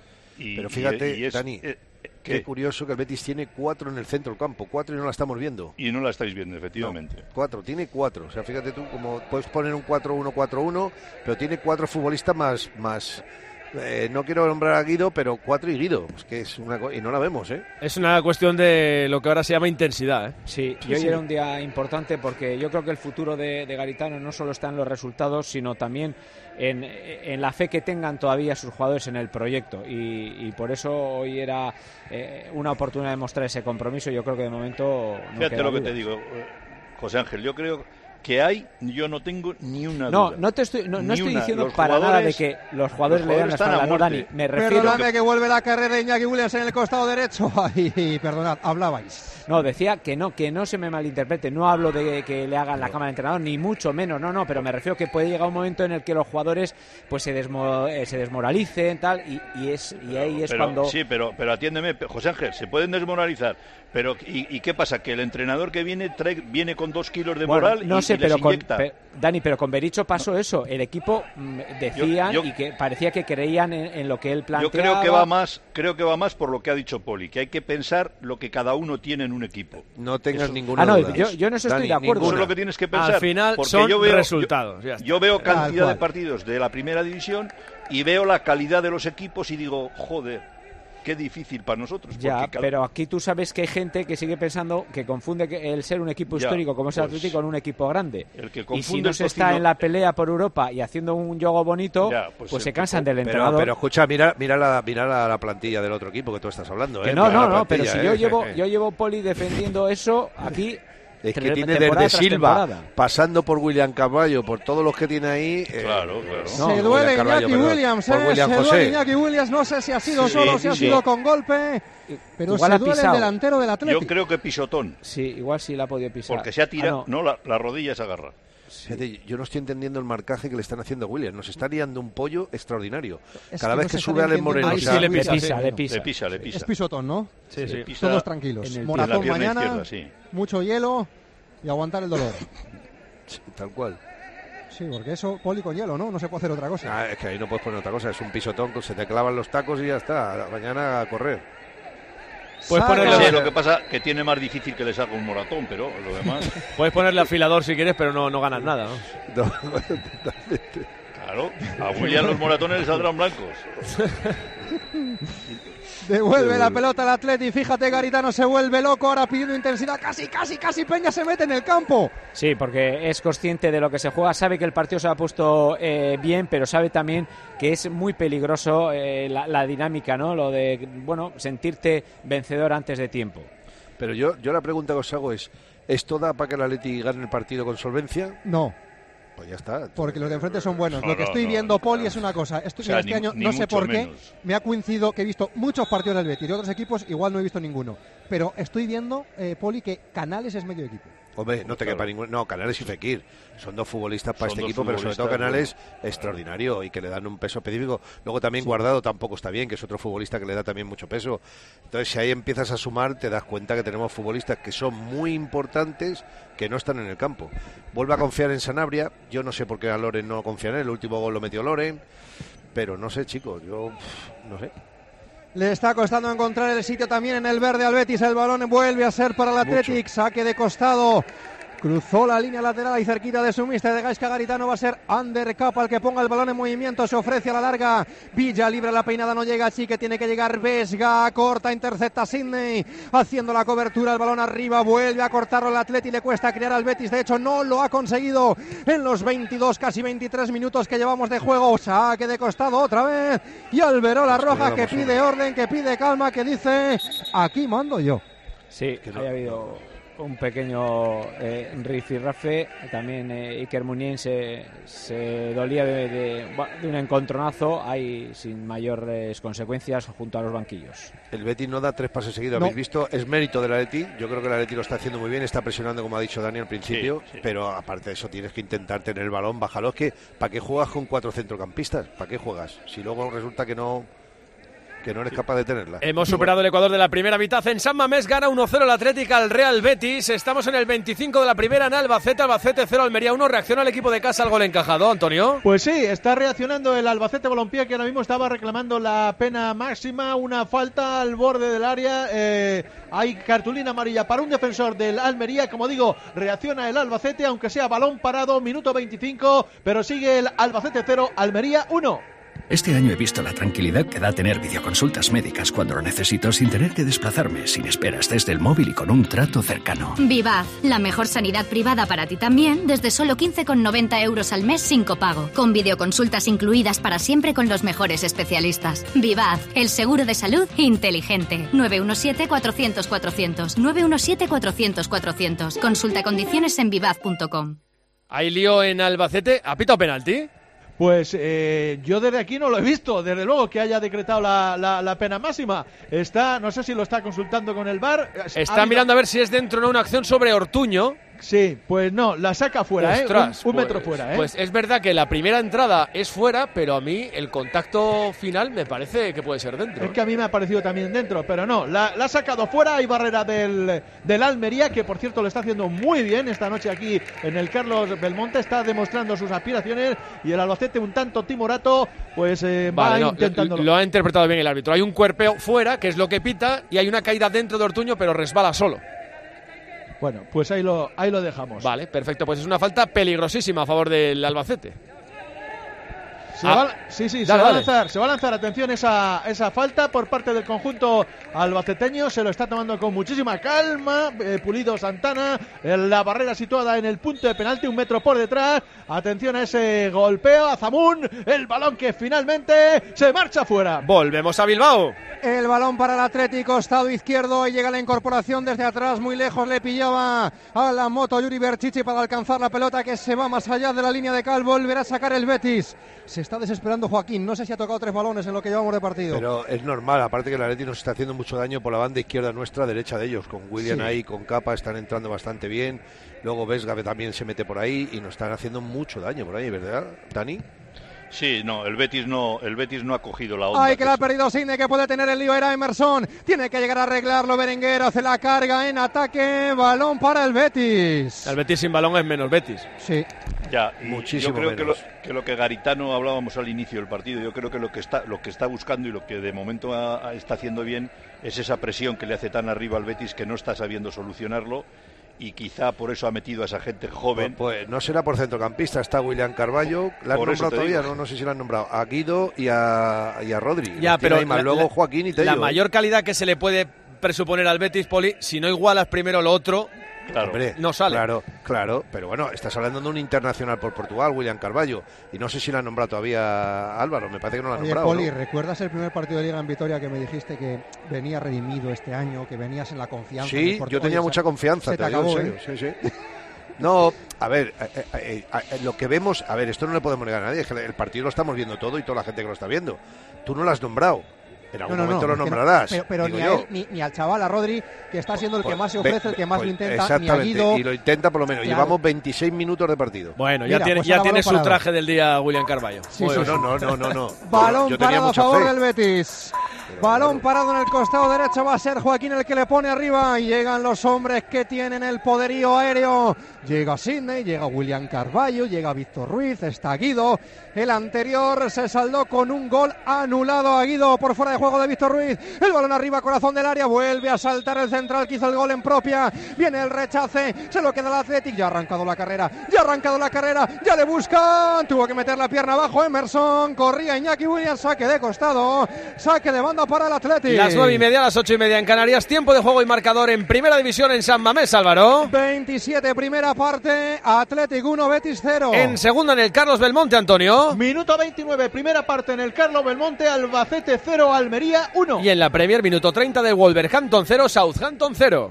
Y, Pero fíjate, y- y es- Dani, eh, qué ¿qué? curioso que el Betis tiene cuatro en el centro del campo. Cuatro y no la estamos viendo. Y no la estáis viendo, efectivamente. No, cuatro, tiene cuatro. O sea, fíjate tú, como puedes poner un cuatro uno cuatro uno, pero tiene cuatro futbolistas más... más eh, no quiero nombrar a Guido, pero cuatro y Guido. Es que es una co- y no la vemos, ¿eh? Es una cuestión de lo que ahora se llama intensidad, ¿eh? Sí, Sí, y hoy sí. era un día importante porque yo creo que el futuro de, de Garitano no solo está en los resultados, sino también en, en la fe que tengan todavía sus jugadores en el proyecto. Y, y por eso hoy era eh, una oportunidad de mostrar ese compromiso. Yo creo que de momento no Fíjate queda lo que duda. te digo, eh, José Ángel, yo creo que hay, yo no tengo ni una No, duda. no te estoy, no, no Ni estoy una. diciendo Los para nada de jugadores- que los jugadores los le dan la jugadores están a espalda, no, Dani. muerte. Me refiero. Perdonadme que vuelve la carrera de Iñaki Williams en el costado derecho. Ay, perdonad, hablabais. No, decía que no, que no se me malinterprete. No hablo de que le hagan la cama al entrenador, ni mucho menos, no, no, pero me refiero que puede llegar un momento en el que los jugadores pues se, desmo- eh, se desmoralicen, tal, y, y es y ahí es Pero- cuando... Sí, pero, pero atiéndeme, José Ángel, se pueden desmoralizar. Pero ¿y, y qué pasa? Que el entrenador que viene trae, viene con dos kilos de Bueno, moral no y, sé, y les pero con, inyecta. pe- Dani, pero con Berizzo pasó eso. El equipo mm, decían Yo- yo- y que parecía que creían en, en lo que él planteaba. Yo creo que va más, creo que va más por lo que ha dicho Poli, que hay que pensar lo que cada uno tiene en un equipo. No tengas Eso- ninguna Ah, no, duda. yo- yo en eso estoy Dani, de acuerdo. Eso es ninguna. lo que tienes que pensar. Al final porque son yo veo, resultados, ya Yo, está. yo veo Tal cantidad de cual. partidos de la primera división y veo la calidad de los equipos y digo, joder, qué difícil para nosotros. Ya, porque cal- pero aquí tú sabes que hay gente que sigue pensando que confunde que el ser un equipo Ya, histórico como es el pues, Atlético con un equipo grande. el que Y si confunde no el se está tocino- en la pelea por Europa y haciendo un juego bonito, Ya, pues, pues se el cansan que- del Pero, entrenador. pero escucha, mira, mira, la, mira la, la plantilla del otro equipo que tú estás hablando. Que ¿eh? no, Mira no, la no, pero si plantilla, yo ¿eh? llevo, Eh, eh. yo llevo Poli defendiendo eso aquí. Es que tre- tiene temporada desde tras Silva, temporada. pasando por William Caballo, por todos los que tiene ahí. eh, Claro, claro. no, se William duele Carballo, Iñaki perdón, Williams, por eh, William se José. duele Iñaki Williams, no sé si ha sido Sí, solo, si ha sí. sido con golpe, pero Igual se ha duele pisado. el delantero del Atlético. Yo creo que pisotón, Sí, igual sí la ha podido pisar. porque se ha tirado, Ah, no. no, la, la rodilla se agarra. Fíjate, yo no estoy entendiendo el marcaje que le están haciendo a William. Nos está liando un pollo extraordinario. Es Cada que vez no que se sube está Ale entendiendo Moreno. Ahí o sea, sí le Le pisa, pisa, sí. le pisa. Le pisa, le pisa. Es pisotón, ¿no? Sí, Le sí. pisa Todos tranquilos. en el- Moratón en la pierna mañana, izquierda, sí. mucho hielo y aguantar el dolor. sí, tal cual. Sí, porque eso, Poli con hielo, ¿no? No se puede hacer otra cosa. Ah, es que ahí no puedes poner otra cosa. Es un pisotón, se te clavan los tacos y ya está. Mañana a correr. Puedes Saca. ponerle, Sí, lo que pasa que tiene más difícil que le salga un moratón, pero lo demás, puedes ponerle afilador si quieres, pero no, no ganas nada, ¿no? No, totalmente. claro, a William los moratones le saldrán blancos. Devuelve la pelota al Atleti. Fíjate, Garitano se vuelve loco ahora pidiendo intensidad. Casi, casi, casi Peña se mete en el campo. Sí, porque es consciente de lo que se juega, sabe que el partido se ha puesto eh, bien, pero sabe también que es muy peligroso eh, la, la dinámica, ¿no? Lo de, bueno, sentirte vencedor antes de tiempo. Pero yo, yo la pregunta que os hago es: ¿esto da para que el Atleti gane el partido con solvencia? No, Pues ya está. porque los de enfrente son buenos. No, Lo que no, estoy no, viendo, no, Poli, no. es una cosa. Esto, O sea, este ni- año ni no sé mucho por qué. menos. Me ha coincidido que he visto muchos partidos del Betis. De otros equipos igual no he visto ninguno. Pero estoy viendo, eh, Poli, que Canales es medio equipo. Hombre, no te Claro. quepa ningún. No, Canales y Fekir son dos futbolistas para Son este dos equipo, pero sobre todo futbolistas, Canales bueno. extraordinario y que le dan un peso específico. Luego también Guardado tampoco está bien, que es otro futbolista que le da también mucho peso. Entonces, si ahí empiezas a sumar, te das cuenta que tenemos futbolistas que son muy importantes que no están en el campo. Vuelve a confiar en Sanabria. Yo no sé por qué a Loren no confía en él. El último gol lo metió Loren. pero no sé, chicos, yo no sé. Le está costando encontrar el sitio también en el verde al Betis. El balón vuelve a ser para el Athletic. Mucho. Saque de costado. Cruzó la línea lateral ahí cerquita de su mister de Gaizka Garitano. Va a ser Ander Capa el que ponga el balón en movimiento. Se ofrece a la larga. Villa libre, la peinada no llega. Así que tiene que llegar Vesga. Corta, intercepta Sidney. Haciendo la cobertura. El balón arriba. Vuelve a cortarlo el Atleti. Le cuesta crear al Betis. De hecho, no lo ha conseguido en los veintidós, casi veintitrés minutos que llevamos de juego. Saque de costado otra vez. Y Alberola Roja que pide orden, que pide calma, que dice: aquí mando yo. Sí, que no, haya habido un pequeño eh, rifirrafe. También eh, Iker Muniain se, se dolía de, de, de un encontronazo ahí sin mayores consecuencias junto a los banquillos. El Betis no da tres pases seguidos, no. habéis visto, es mérito del Atleti. Yo creo que el Atleti lo está haciendo muy bien, está presionando como ha dicho Dani al principio, sí, sí. Pero aparte de eso tienes que intentar tener el balón, bájalo. Es que ¿para qué juegas con cuatro centrocampistas? ¿Para qué juegas? Si luego resulta que no... que no eres capaz de tenerla. Hemos superado el Ecuador de la primera mitad. En San Mamés gana uno cero el Atlético al Real Betis. Estamos en el veinticinco de la primera en Albacete. Albacete cero, Almería uno. Reacciona el equipo de casa al gol encajado, Antonio. Pues sí, está reaccionando el Albacete Balompié, que ahora mismo estaba reclamando la pena máxima. Una falta al borde del área. Eh, hay cartulina amarilla para un defensor del Almería. Como digo, reacciona el Albacete, aunque sea balón parado, minuto veinticinco. Pero sigue el Albacete cero, Almería uno. Este año he visto la tranquilidad que da tener videoconsultas médicas cuando lo necesito sin tener que desplazarme, sin esperas desde el móvil y con un trato cercano. Vivaz, la mejor sanidad privada para ti también, desde solo quince con noventa euros al mes sin copago, con videoconsultas incluidas para siempre con los mejores especialistas. Vivaz, el seguro de salud inteligente. nueve uno siete, cuatrocientos, cuatrocientos, nueve uno siete, cuatrocientos, cuatrocientos. Consulta condiciones en vivaz punto com. Hay lío en Albacete. ¿Ha pitado penalti? Pues eh, yo desde aquí no lo he visto, desde luego que haya decretado la, la, la pena máxima. Está, no sé si lo está consultando con el V A R. Está habido... mirando a ver si es dentro o no una acción sobre Ortuño. Sí, pues no, la saca fuera, Ostras, ¿eh? Un, un pues, metro fuera, ¿eh? Pues es verdad que la primera entrada es fuera, pero a mí el contacto final me parece que puede ser dentro. Es que a mí me ha parecido también dentro, pero no, la, la ha sacado fuera. Hay barrera del, del Almería, que por cierto lo está haciendo muy bien esta noche aquí en el Carlos Belmonte. Está demostrando sus aspiraciones y el Albacete un tanto timorato, pues eh, vale, va no, intentando. Lo, lo ha interpretado bien el árbitro. Hay un cuerpeo fuera, que es lo que pita, y hay una caída dentro de Ortuño, pero resbala solo. Bueno, pues ahí lo, ahí lo dejamos. Vale, perfecto. Pues es una falta peligrosísima a favor del Albacete. Se ah, va, sí, sí, dale, se, va a dale. lanzar, se va a lanzar, atención, esa, esa falta por parte del conjunto albaceteño. Se lo está tomando con muchísima calma. Eh, Pulido Santana, en la barrera situada en el punto de penalti, un metro por detrás. Atención a ese golpeo, a Zamun, el balón que finalmente se marcha fuera. Volvemos a Bilbao. El balón para el Atlético, costado izquierdo, y llega la incorporación desde atrás, muy lejos, le pillaba a la moto Yuri Berchichi para alcanzar la pelota que se va más allá de la línea de cal. Volverá a sacar el Betis. Se está desesperando Joaquín, no sé si ha tocado tres balones en lo que llevamos de partido. Pero es normal, aparte que el Atleti nos está haciendo mucho daño por la banda izquierda nuestra, derecha de ellos, con William sí. ahí, con Capa, están entrando bastante bien. Luego Vesga que también se mete por ahí y nos están haciendo mucho daño por ahí, ¿verdad, Dani? Sí, no, el Betis no, el Betis no ha cogido la onda. Ay, que la ha perdido Sidney, que puede tener el lío, era Emerson. Tiene que llegar a arreglarlo Berenguer, hace la carga en ataque, balón para el Betis. El Betis sin balón es menos Betis. Sí. Ya, y muchísimo yo creo menos. Que, lo, que lo que Garitano hablábamos al inicio del partido, yo creo que lo que está, lo que está buscando y lo que de momento ha, está haciendo bien es esa presión que le hace tan arriba al Betis, que no está sabiendo solucionarlo. Y quizá por eso ha metido a esa gente joven. Pues, pues no será por centrocampista, está William Carballo. ¿La han nombrado todavía? No, no sé si la han nombrado. A Guido y a, y a Rodri. Ya, pero la, luego la, Joaquín y Tello. La mayor calidad que se le puede presuponer al Betis, Poli, si no igualas primero lo otro, claro, hombre, no sale. Claro, claro, pero bueno, estás hablando de un internacional por Portugal, William Carballo, y no sé si la han nombrado todavía Álvaro, me parece que no la han Oye, nombrado. Poli, ¿no? ¿recuerdas el primer partido de Liga en Vitoria que me dijiste que venía redimido este año, que venías en la confianza? Sí, yo tenía mucha confianza, se te, te acabó, digo en serio, ¿eh? sí, sí. No, a ver, eh, eh, eh, eh, lo que vemos, a ver, esto no le podemos negar a nadie, es que el partido lo estamos viendo todo y toda la gente que lo está viendo. Tú no lo has nombrado. En algún no, no, momento no, lo nombrarás. No, pero pero ni, a él, ni, ni al chaval, a Rodri, que está siendo el que pues, más se ofrece, ve, el que más pues, lo intenta, exactamente, ni a Guido. Y lo intenta por lo menos. Claro. Llevamos veintiséis minutos de partido. Bueno, ya Mira, tiene, pues ya tiene su parado. traje del día William Carballo. Sí, bueno, sí, no, sí. no, no, no, no. Balón Yo tenía parado a mucha favor fe. del Betis. Balón parado en el costado derecho, va a ser Joaquín el que le pone arriba y llegan los hombres que tienen el poderío aéreo. Llega Sidney, llega William Carballo, llega Víctor Ruiz, está Guido. El anterior se saldó con un gol anulado a Guido por fuera de juego de Víctor Ruiz. El balón arriba, corazón del área, vuelve a saltar el central que hizo el gol en propia. Viene el rechace, se lo queda el Athletic, ya ha arrancado la carrera, ya ha arrancado la carrera, ya le buscan. Tuvo que meter la pierna abajo Emerson, corría Iñaki Williams, saque de costado, saque de banda para el Athletic. Las nueve y media, las ocho y media en Canarias, tiempo de juego y marcador en primera división en San Mamés, Álvaro. veintisiete primera parte, Athletic uno, Betis cero. En segunda en el Carlos Belmonte, Antonio. Minuto veintinueve, primera parte en el Carlos Belmonte, Albacete cero, Almería uno. Y en la Premier, minuto treinta del Wolverhampton cero, Southampton cero.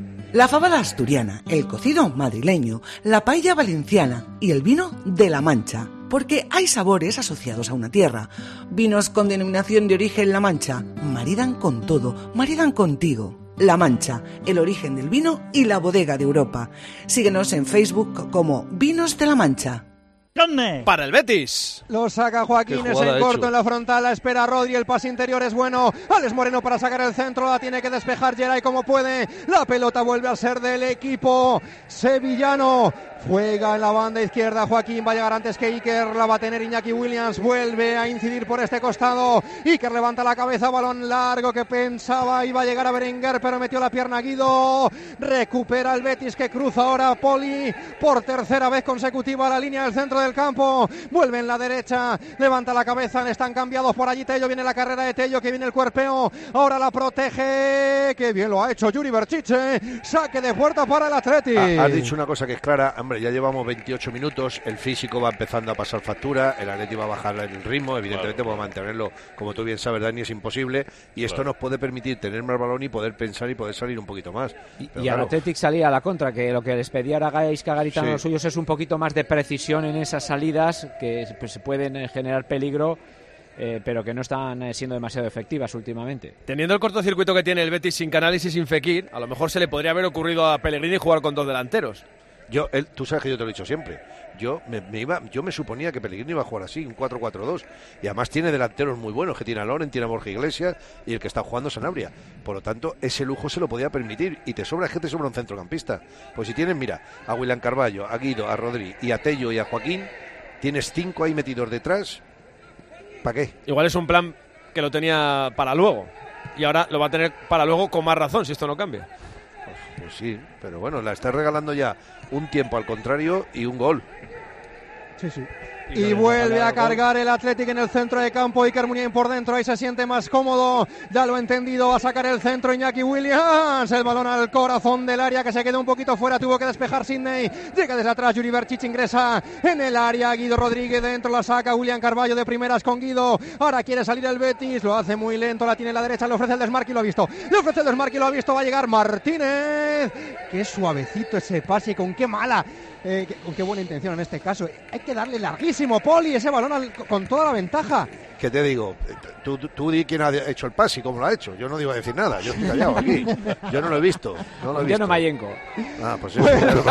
La fábala asturiana, el cocido madrileño, la paella valenciana y el vino de La Mancha. Porque hay sabores asociados a una tierra. Vinos con denominación de origen La Mancha maridan con todo, maridan contigo. La Mancha, el origen del vino y la bodega de Europa. Síguenos en Facebook como Vinos de La Mancha. Para el Betis. Lo saca Joaquín, es en corto en la frontal, la espera Rodri, el pase interior es bueno. Alex Moreno para sacar el centro, la tiene que despejar Geray como puede. La pelota vuelve a ser del equipo sevillano. Juega en la banda izquierda Joaquín, va a llegar antes que Iker, la va a tener Iñaki Williams, vuelve a incidir por este costado. Iker levanta la cabeza, balón largo que pensaba iba a llegar a Berenguer, pero metió la pierna Guido. Recupera el Betis que cruza ahora Poli por tercera vez consecutiva a la línea del centro del campo. Vuelve en la derecha, levanta la cabeza, están cambiados por allí Tello, viene la carrera de Tello, que viene el cuerpeo, ahora la protege, que bien lo ha hecho Yuri Berchiche, saque de puerta para el Athletic. Ha, has dicho una cosa que es clara, hombre, ya llevamos veintiocho minutos, el físico va empezando a pasar factura, el Athletic va a bajar el ritmo, evidentemente claro. Para mantenerlo, como tú bien sabes, Dani, es imposible, y esto claro. nos puede permitir tener más balón y poder pensar y poder salir un poquito más. Y, y al Athletic salía a la contra, que lo que les pedía a Gaisca Garitano sí. a los suyos es un poquito más de precisión en esas salidas, que pues, pueden generar peligro, eh, pero que no están eh, siendo demasiado efectivas últimamente. Teniendo el cortocircuito que tiene el Betis sin Canales y sin Fekir, a lo mejor se le podría haber ocurrido a Pellegrini jugar con dos delanteros. Yo, él, tú sabes que yo te lo he dicho siempre. Yo me, me iba, yo me suponía que Pellegrini iba a jugar así, un cuatro cuatro dos. Y además tiene delanteros muy buenos, que tiene a Loren, tiene a Borja Iglesias y el que está jugando Sanabria. Por lo tanto, ese lujo se lo podía permitir. Y te sobra, es que te sobra un centrocampista. Pues si tienes, mira, a William Carballo, a Guido, a Rodri y a Tello y a Joaquín, tienes cinco ahí metidos detrás. ¿Para qué? Igual es un plan que lo tenía para luego. Y ahora lo va a tener para luego con más razón, si esto no cambia. Pues sí, pero bueno, la está regalando ya un tiempo al contrario y un gol. Sí, sí. Y, y vuelve a cargar el Athletic en el centro de campo. Iker Muniain por dentro, ahí se siente más cómodo. Ya lo he entendido, va a sacar el centro Iñaki Williams. El balón al corazón del área que se quedó un poquito fuera. Tuvo que despejar Sidney. Llega desde atrás Yuri Berchiche, ingresa en el área. Guido Rodríguez dentro, la saca William Carballo de primeras con Guido. Ahora quiere salir el Betis, lo hace muy lento. La tiene en la derecha, le ofrece el desmarque y lo ha visto. Le ofrece el desmarque y lo ha visto. Va a llegar Martínez. Qué suavecito ese pase, con qué mala. Eh, con qué buena intención en este caso. Hay que darle larguísimo, Poli, ese balón al, con toda la ventaja. ¿Qué te digo? Tú, tú, tú di quién ha hecho el pase y cómo lo ha hecho. Yo no iba a decir nada, yo estoy callado aquí. Yo no lo he visto. No lo he visto. Yo no Mayenco. Ah, pues eso, ya lo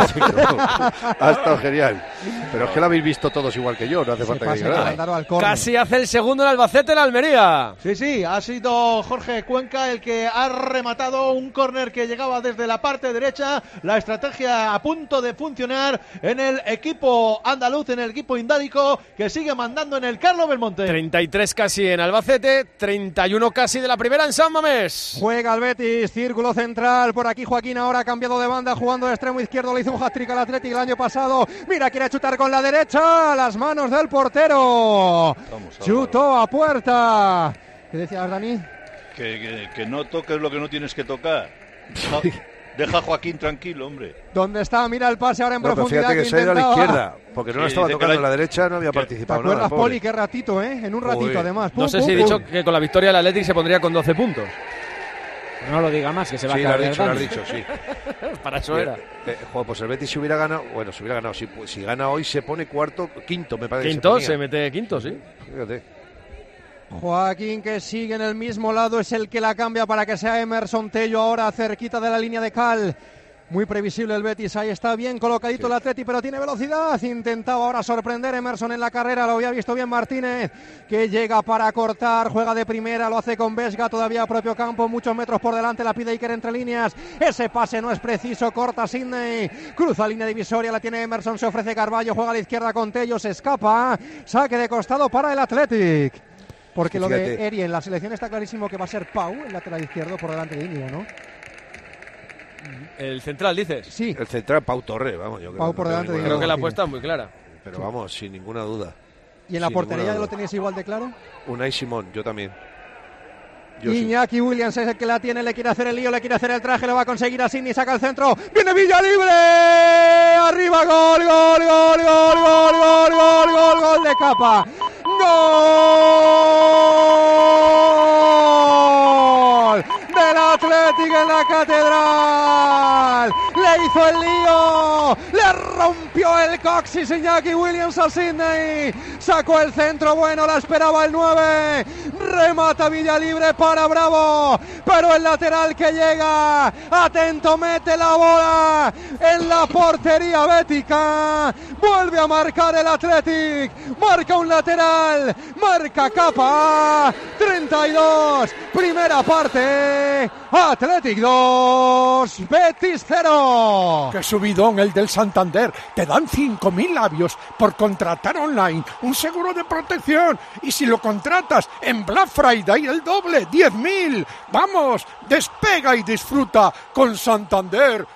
ha estado genial. Pero es que lo habéis visto todos igual que yo, no hace se falta que diga nada. Casi hace el segundo en Albacete en Almería. Sí, sí, ha sido Jorge Cuenca el que ha rematado un córner que llegaba desde la parte derecha. La estrategia a punto de funcionar en el equipo andaluz, en el equipo indádico, que sigue mandando en el Carlos Belmonte. treinta y tres casi en Albacete, treinta y uno casi de la primera en San Mamés. Juega el Betis, círculo central, por aquí Joaquín ahora ha cambiado de banda, jugando de extremo izquierdo, le hizo un hat-trick al Athletic el año pasado. Mira, quiere chutar con la derecha, las manos del portero. Vamos, chutó a puerta. ¿Qué decías, Dani? Que, que, que no toques lo que no tienes que tocar. Deja a Joaquín tranquilo, hombre. ¿Dónde está? Mira el pase ahora en no, profundidad. Fíjate que, que se ha ido a la izquierda, porque no sí, la estaba tocando en la... la derecha, no había ¿Qué? participado. ¿Te acuerdas, nada, Poli? Qué ratito, ¿eh? En un ratito, Uy. además. Pum, no sé pum, si he pum. dicho que con la victoria del Athletic se pondría con doce puntos. No lo diga más, que se va sí, a caer. Sí, lo has dicho, lo has dicho, sí. Para eso era. Eh, joder, pues el Betis si hubiera ganado, bueno, si hubiera ganado, si, si gana hoy se pone cuarto, quinto, me parece. Quinto, que se, se mete quinto, sí. Fíjate. Joaquín, que sigue en el mismo lado, es el que la cambia para que sea Emerson Tello ahora cerquita de la línea de cal. Muy previsible el Betis, ahí está bien colocadito sí. el Atleti, pero tiene velocidad. Intentaba ahora sorprender Emerson en la carrera, lo había visto bien Martínez, que llega para cortar, juega de primera, lo hace con Vesga, todavía a propio campo, muchos metros por delante, la pide Iker entre líneas. Ese pase no es preciso, corta Sidney, cruza línea divisoria, la tiene Emerson, se ofrece Carballo, juega a la izquierda con Tello, se escapa, saque de costado para el Athletic. Porque lo de Eri en la selección está clarísimo que va a ser Pau, el lateral izquierdo, por delante de Íñigo, ¿no? ¿El central, dices? Sí. El central, Pau Torre, vamos. Yo Pau creo, por no delante de Creo que la apuesta es muy clara. Pero vamos, sin ninguna duda. ¿Y en la portería ya lo tenéis igual de claro? Unai Simón, yo también. Yo Iñaki sí. Williams es el que la tiene, le quiere hacer el lío, le quiere hacer el traje, lo va a conseguir a Sidney, saca el centro, viene Villalibre, arriba, gol, gol, gol, gol, gol, gol, gol, gol, gol de Capa, gol del Athletic en la Catedral, le hizo el lío, le rompió el coxis Iñaki Williams a Sidney, sacó el centro, bueno, la esperaba el nueve, remata Villalibre para Bravo, pero el lateral que llega, atento, mete la bola en la portería bética, vuelve a marcar el Athletic, marca un lateral, marca Capa, treinta y dos, primera parte, Athletic dos, Betis cero. ¡Qué subidón el del Santander! Te dan cinco mil labios por contratar online un seguro de protección, y si lo contratas en Black Friday el doble, diez mil. ¡Vamos! Despega y disfruta con Santander.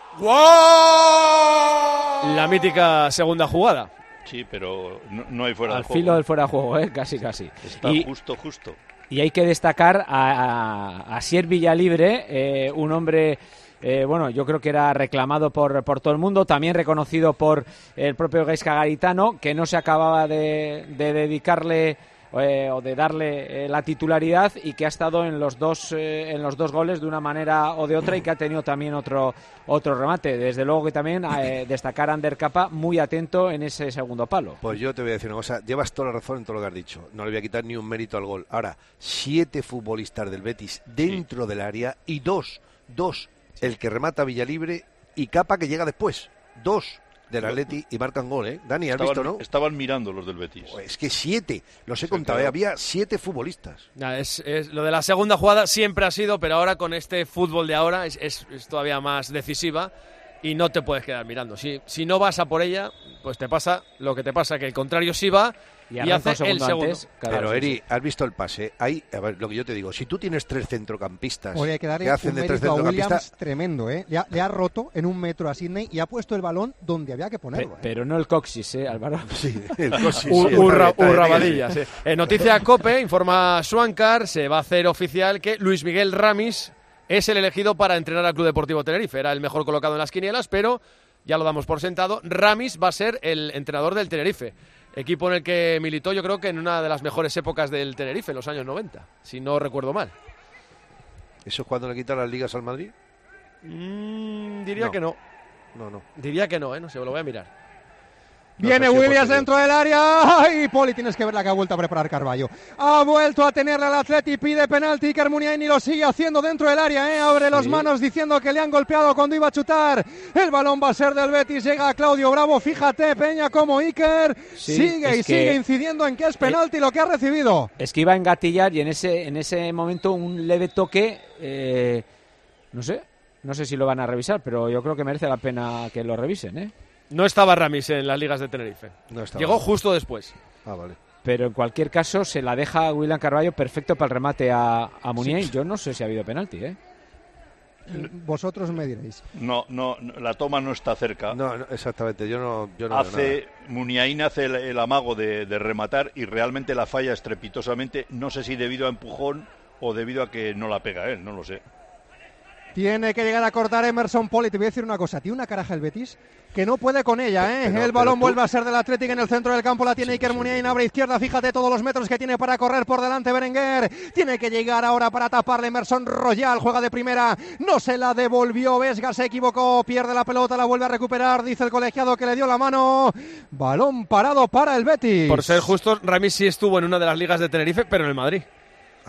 ¡Guau! La mítica segunda jugada. Sí, pero no, no hay fuera Al de juego. Al filo del fuera de juego, ¿eh? Casi, casi. Está y, justo, justo. Y hay que destacar a, a, a Sier Villalibre, eh, un hombre... Eh, bueno, yo creo que era reclamado por, por todo el mundo, también reconocido por el propio Gaizka Garitano, que no se acababa de, de dedicarle eh, o de darle eh, la titularidad, y que ha estado en los dos eh, en los dos goles de una manera o de otra, y que ha tenido también otro otro remate. Desde luego que también eh, destacar a Ander Capa, muy atento en ese segundo palo. Pues yo te voy a decir una cosa, llevas toda la razón en todo lo que has dicho, no le voy a quitar ni un mérito al gol. Ahora, siete futbolistas del Betis dentro sí. del área, y dos, dos el que remata Villalibre y Capa, que llega después. Dos del Atleti y marcan gol, ¿eh? Dani, ¿has estaban, visto, no? Estaban mirando los del Betis. Pues es que siete, los he sí, contado, ¿eh? Había siete futbolistas. Nah, es, es, lo de la segunda jugada siempre ha sido, pero ahora con este fútbol de ahora es, es, es todavía más decisiva, y no te puedes quedar mirando. Si, si no vas a por ella, pues te pasa lo que te pasa, que el contrario sí va y, y hace el segundo. Antes, claro, pero, sí, Eri, sí. ¿has visto el pase? Ahí, a ver, lo que yo te digo, si tú tienes tres centrocampistas Oye, hay que darle que hacen un de tres mérito a centrocampistas... Williams tremendo, ¿eh? Le ha, le ha roto en un metro a Sidney y ha puesto el balón donde había que ponerlo. Pe, ¿eh? Pero no el coxis, ¿eh, Álvaro? Sí, el coxis. sí, Urra, Urrabadilla, sí. En noticia COPE, informa Swankar, se va a hacer oficial que Luis Miguel Ramis es el elegido para entrenar al Club Deportivo Tenerife. Era el mejor colocado en las quinielas, pero ya lo damos por sentado. Ramis va a ser el entrenador del Tenerife, equipo en el que militó, yo creo que en una de las mejores épocas del Tenerife, en los años noventa, si no recuerdo mal. ¿Eso es cuando le quitan las ligas al Madrid? Mm, diría no. que no. No, no. Diría que no, ¿eh? No sé, lo voy a mirar. Viene No sé si Williams dentro del área. ¡Ay, Poli! Tienes que ver la que ha vuelto a preparar Carballo. Ha vuelto a tenerle al Atleti, pide penalti. Iker Muniain lo sigue haciendo dentro del área, ¿eh? Abre sí. las manos diciendo que le han golpeado cuando iba a chutar. El balón va a ser del Betis. Llega Claudio Bravo. Fíjate, Peña, como Iker sí, sigue y sigue incidiendo en que es penalti eh, lo que ha recibido. Es que iba a engatillar y en ese, en ese momento un leve toque, eh, no sé, no sé si lo van a revisar, pero yo creo que merece la pena que lo revisen, ¿eh? No estaba Ramis en las ligas de Tenerife. No estaba. Llegó justo después. Ah, vale. Pero en cualquier caso se la deja a William Carballo perfecto para el remate a, a Muniain. Sí. Yo no sé si ha habido penalti, ¿eh? Vosotros me diréis. No, no, la toma no está cerca. No, no exactamente. Yo no, yo no hace Muniain hace el, el amago de, de rematar y realmente la falla estrepitosamente. No sé si debido a empujón o debido a que no la pega él, no lo sé. Tiene que llegar a cortar Emerson Poli. Te voy a decir una cosa, tiene una caraja el Betis que no puede con ella, ¿eh? Pero, el balón tú... vuelve a ser del Athletic en el centro del campo, la tiene sí, Iker sí, Muniain, abre izquierda, fíjate todos los metros que tiene para correr por delante Berenguer, tiene que llegar ahora para taparle Emerson Royal, juega de primera, no se la devolvió, Vesga se equivocó, pierde la pelota, la vuelve a recuperar, dice el colegiado que le dio la mano, balón parado para el Betis. Por ser justos, Ramis sí estuvo en una de las ligas de Tenerife, pero en el Madrid.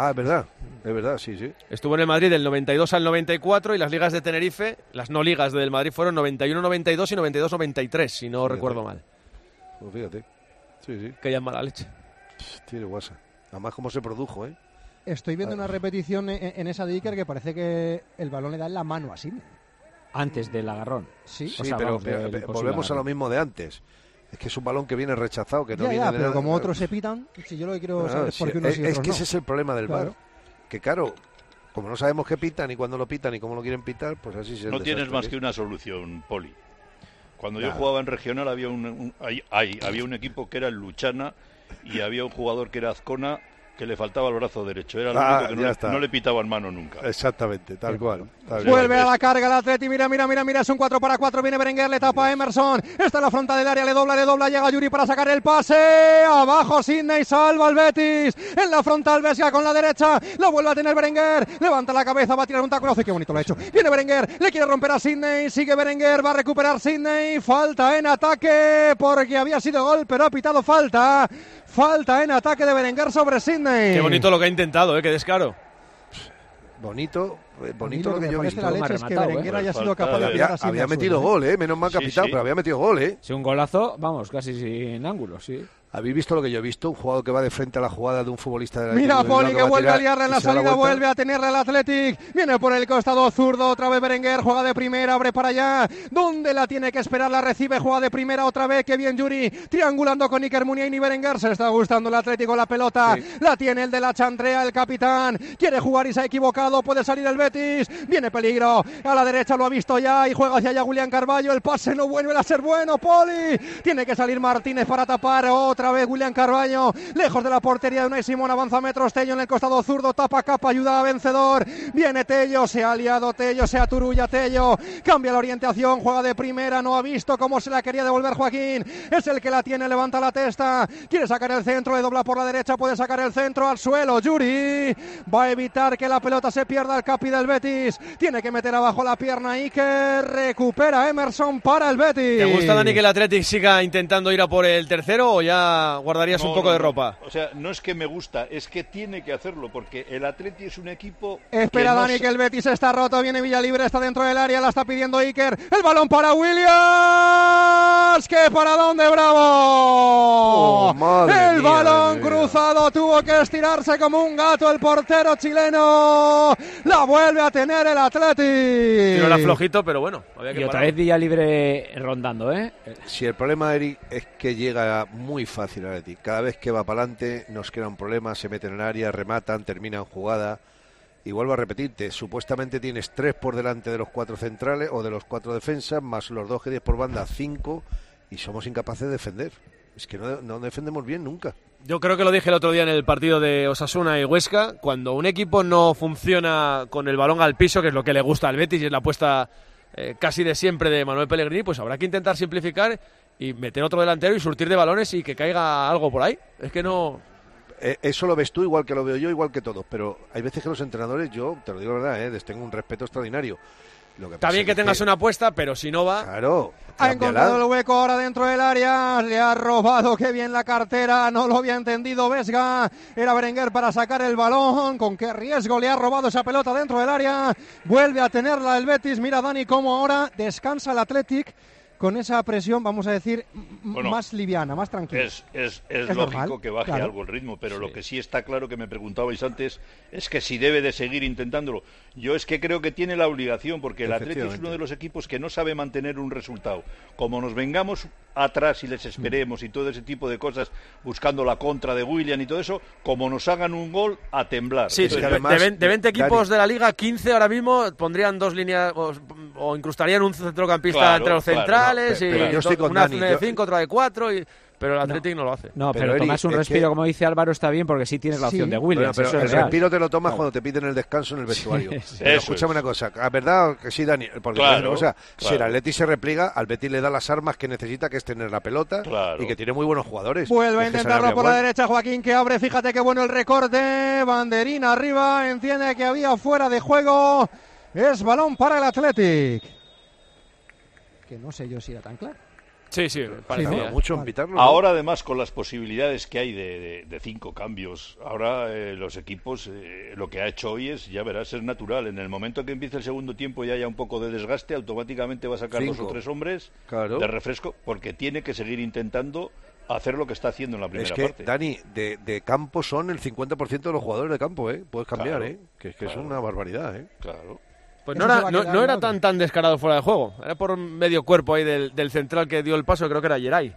Ah, es verdad, es verdad, sí, sí. Estuvo en el Madrid del noventa y dos al noventa y cuatro y las ligas de Tenerife, las no ligas del Madrid fueron noventa y uno noventa y dos y noventa y dos noventa y tres, si no Fíjate. recuerdo mal. Pues fíjate, sí, sí. Que ya es mala leche. Tiene guasa. Además, cómo se produjo, ¿eh? Estoy viendo una repetición en, en esa de Iker que parece que el balón le da en la mano a Sidney. Antes del agarrón. Sí, Sí, O sea, pero, vamos, pero, del pero posible volvemos a lo agarrón. mismo de antes. Es que es un balón que viene rechazado, que no ya, viene ya, de pero nada. como otros se pitan, si yo lo que quiero Claro, saber es sí, por qué unos es, y es otros que no. ese es el problema del Claro. V A R. Que claro, como no sabemos qué pitan y cuándo lo pitan y cómo lo quieren pitar, pues así se No tienes más que una solución, Poli. Cuando yo jugaba en regional había un, un hay, hay, había un equipo que era el Luchana y había un jugador que era Azcona que le faltaba el brazo derecho. Era el Ah, único que no ya le, está. no le pitaban mano nunca. Exactamente, tal cual. Tal Vuelve cual. a la carga el Atleti, mira, mira, mira, mira, es un cuatro para cuatro, viene Berenguer, le tapa a Emerson, está en la frontal del área, le dobla, le dobla, llega Yuri para sacar el pase, abajo Sidney, salva al Betis, en la frontal Vesga con la derecha, lo vuelve a tener Berenguer, levanta la cabeza, va a tirar un taconazo, y qué bonito lo ha hecho, viene Berenguer, le quiere romper a Sidney, sigue Berenguer, va a recuperar Sidney, falta en ataque, porque había sido gol, pero ha pitado falta, falta en ataque de Berenguer sobre Sidney. Qué bonito lo que ha intentado, ¿eh? Qué descaro. Bonito, eh, bonito lo lo que que me yo he parece visto. la leche es que Berenguer haya sido capaz de había, pillar a Sidney había al metido suelo, ¿eh? gol, ¿eh? Menos mal que ha Sí, pitado, sí. pero había metido gol, ¿eh? Sí, un golazo, vamos, casi sin ángulo, sí. ¿Habéis visto lo que yo he visto? Un jugador que va de frente a la jugada de un futbolista de la Mira Poli que vuelve a liarla en la salida, vuelve vuelve a tenerla el Athletic, viene por el costado zurdo, otra vez Berenguer, juega de primera, abre para allá, ¿dónde la tiene que esperar? La recibe, juega de primera otra vez, que bien Yuri, triangulando con Iker Muniain y Berenguer, se está gustando el Atlético la pelota, Sí. la tiene el de la Chantrea, el capitán, quiere jugar y se ha equivocado, puede salir el Betis, viene peligro, a la derecha lo ha visto ya y juega hacia allá Julián Carballo, el pase no vuelve a ser bueno, Poli, tiene que salir Martínez para tapar, otra vez Julián Carballo, lejos de la portería de Unai Simón, avanza metros Tello en el costado zurdo, tapa capa, ayuda a vencedor, viene Tello, se ha liado Tello, se aturulla Tello, cambia la orientación, juega de primera, no ha visto cómo se la quería devolver Joaquín, es el que la tiene, levanta la testa, quiere sacar el centro, le dobla por la derecha, puede sacar el centro al suelo, Yuri va a evitar que la pelota se pierda el capi del Betis, tiene que meter abajo la pierna y que recupera Emerson para el Betis. ¿Te gusta, Dani, que el Athletic siga intentando ir a por el tercero o ya guardarías No, un poco no, de no. ropa? O sea, no es que me gusta, es que tiene que hacerlo, porque el Atleti es un equipo... Espera que no Dani, sa- que el Betis está roto, viene Villalibre, está dentro del área, la está pidiendo Iker, el balón para Williams, que para dónde, Bravo, Oh, madre el mía, balón madre mía. cruzado, tuvo que estirarse como un gato el portero chileno, la vuelve a tener el Atleti. Tiro era flojito, pero bueno, había que Y otra parar. vez Villa libre rondando, ¿eh? Si el problema, Eric, es que llega muy fácil a Atleti. Cada vez que va para adelante nos crean problemas, se meten en área, rematan, terminan jugada. Y vuelvo a repetirte, supuestamente tienes tres por delante de los cuatro centrales o de los cuatro defensas, más los dos que tienes por banda, cinco, y somos incapaces de defender. Es que no, no defendemos bien nunca. Yo creo que lo dije el otro día en el partido de Osasuna y Huesca, cuando un equipo no funciona con el balón al piso, que es lo que le gusta al Betis y es la apuesta eh, casi de siempre de Manuel Pellegrini, pues habrá que intentar simplificar y meter otro delantero y surtir de balones y que caiga algo por ahí. Es que no... Eh, eso lo ves tú igual que lo veo yo, igual que todos, pero hay veces que los entrenadores, yo te lo digo la verdad, eh, les tengo un respeto extraordinario. Lo que Está pasa bien que es tengas una apuesta, pero si no va... Claro. Ha cámbiala. encontrado el hueco ahora dentro del área, le ha robado, qué bien la cartera, no lo había entendido Vesga, era Berenguer para sacar el balón, con qué riesgo le ha robado esa pelota dentro del área, vuelve a tenerla el Betis, mira Dani cómo ahora descansa el Athletic con esa presión, vamos a decir, m- Bueno, más liviana, más tranquila. Es, es, es, Es lógico normal, que baje claro. algo el ritmo, pero lo que sí está claro, que me preguntabais antes, es que si debe de seguir intentándolo. Yo es que creo que tiene la obligación, porque el Atleti es Efectivamente. uno de los equipos que no sabe mantener un resultado. Como nos vengamos atrás y les esperemos y todo ese tipo de cosas, buscando la contra de William y todo eso, como nos hagan un gol, a temblar. Sí, Entonces, de, de veinte, de veinte equipos de la Liga, quince ahora mismo pondrían dos líneas o, o incrustarían un centrocampista Claro, entre los claro, centrales no, y pero yo estoy do- con una Dani, de yo- cinco, otra de cuatro, y, pero el Athletic no, lo hace. No, pero, Pero, Eri, tomas un es respiro, que- como dice Álvaro, está bien porque sí tienes la opción Sí. de Bueno, Williams. pero eso es el real. respiro te lo tomas cuando te piden el descanso en el vestuario. Sí, Pero eso escúchame es. una cosa, ¿a verdad que sí, Dani? Porque Claro, o sea, si el claro. Atleti se repliega, al Betis le da las armas que necesita, que es tener la pelota Claro. y que tiene muy buenos jugadores. Vuelve a Es que intentarlo Sanabria por la igual. derecha, Joaquín que abre, fíjate qué bueno el recorte, banderina arriba, entiende que había fuera de juego, es balón para el Athletic. Que no sé yo si era tan claro. Sí, sí, parecía. ¿no? Mucho en pitarlo, ¿no? Ahora, además, con las posibilidades que hay de, de, de cinco cambios, ahora eh, los equipos, eh, lo que ha hecho hoy es, ya verás, es natural. En el momento que empiece el segundo tiempo y haya un poco de desgaste, automáticamente va a sacar Cinco. dos o tres hombres Claro. de refresco, porque tiene que seguir intentando hacer lo que está haciendo en la primera Es que, parte. Dani, de, de campo son el cincuenta por ciento de los jugadores de campo, ¿eh? Puedes cambiar, Claro, ¿eh? Que es que claro. es una barbaridad, ¿eh? Claro. Pues no era, no, no era tan tan descarado fuera de juego. Era por medio cuerpo ahí del, del central que dio el paso, creo que era Geray.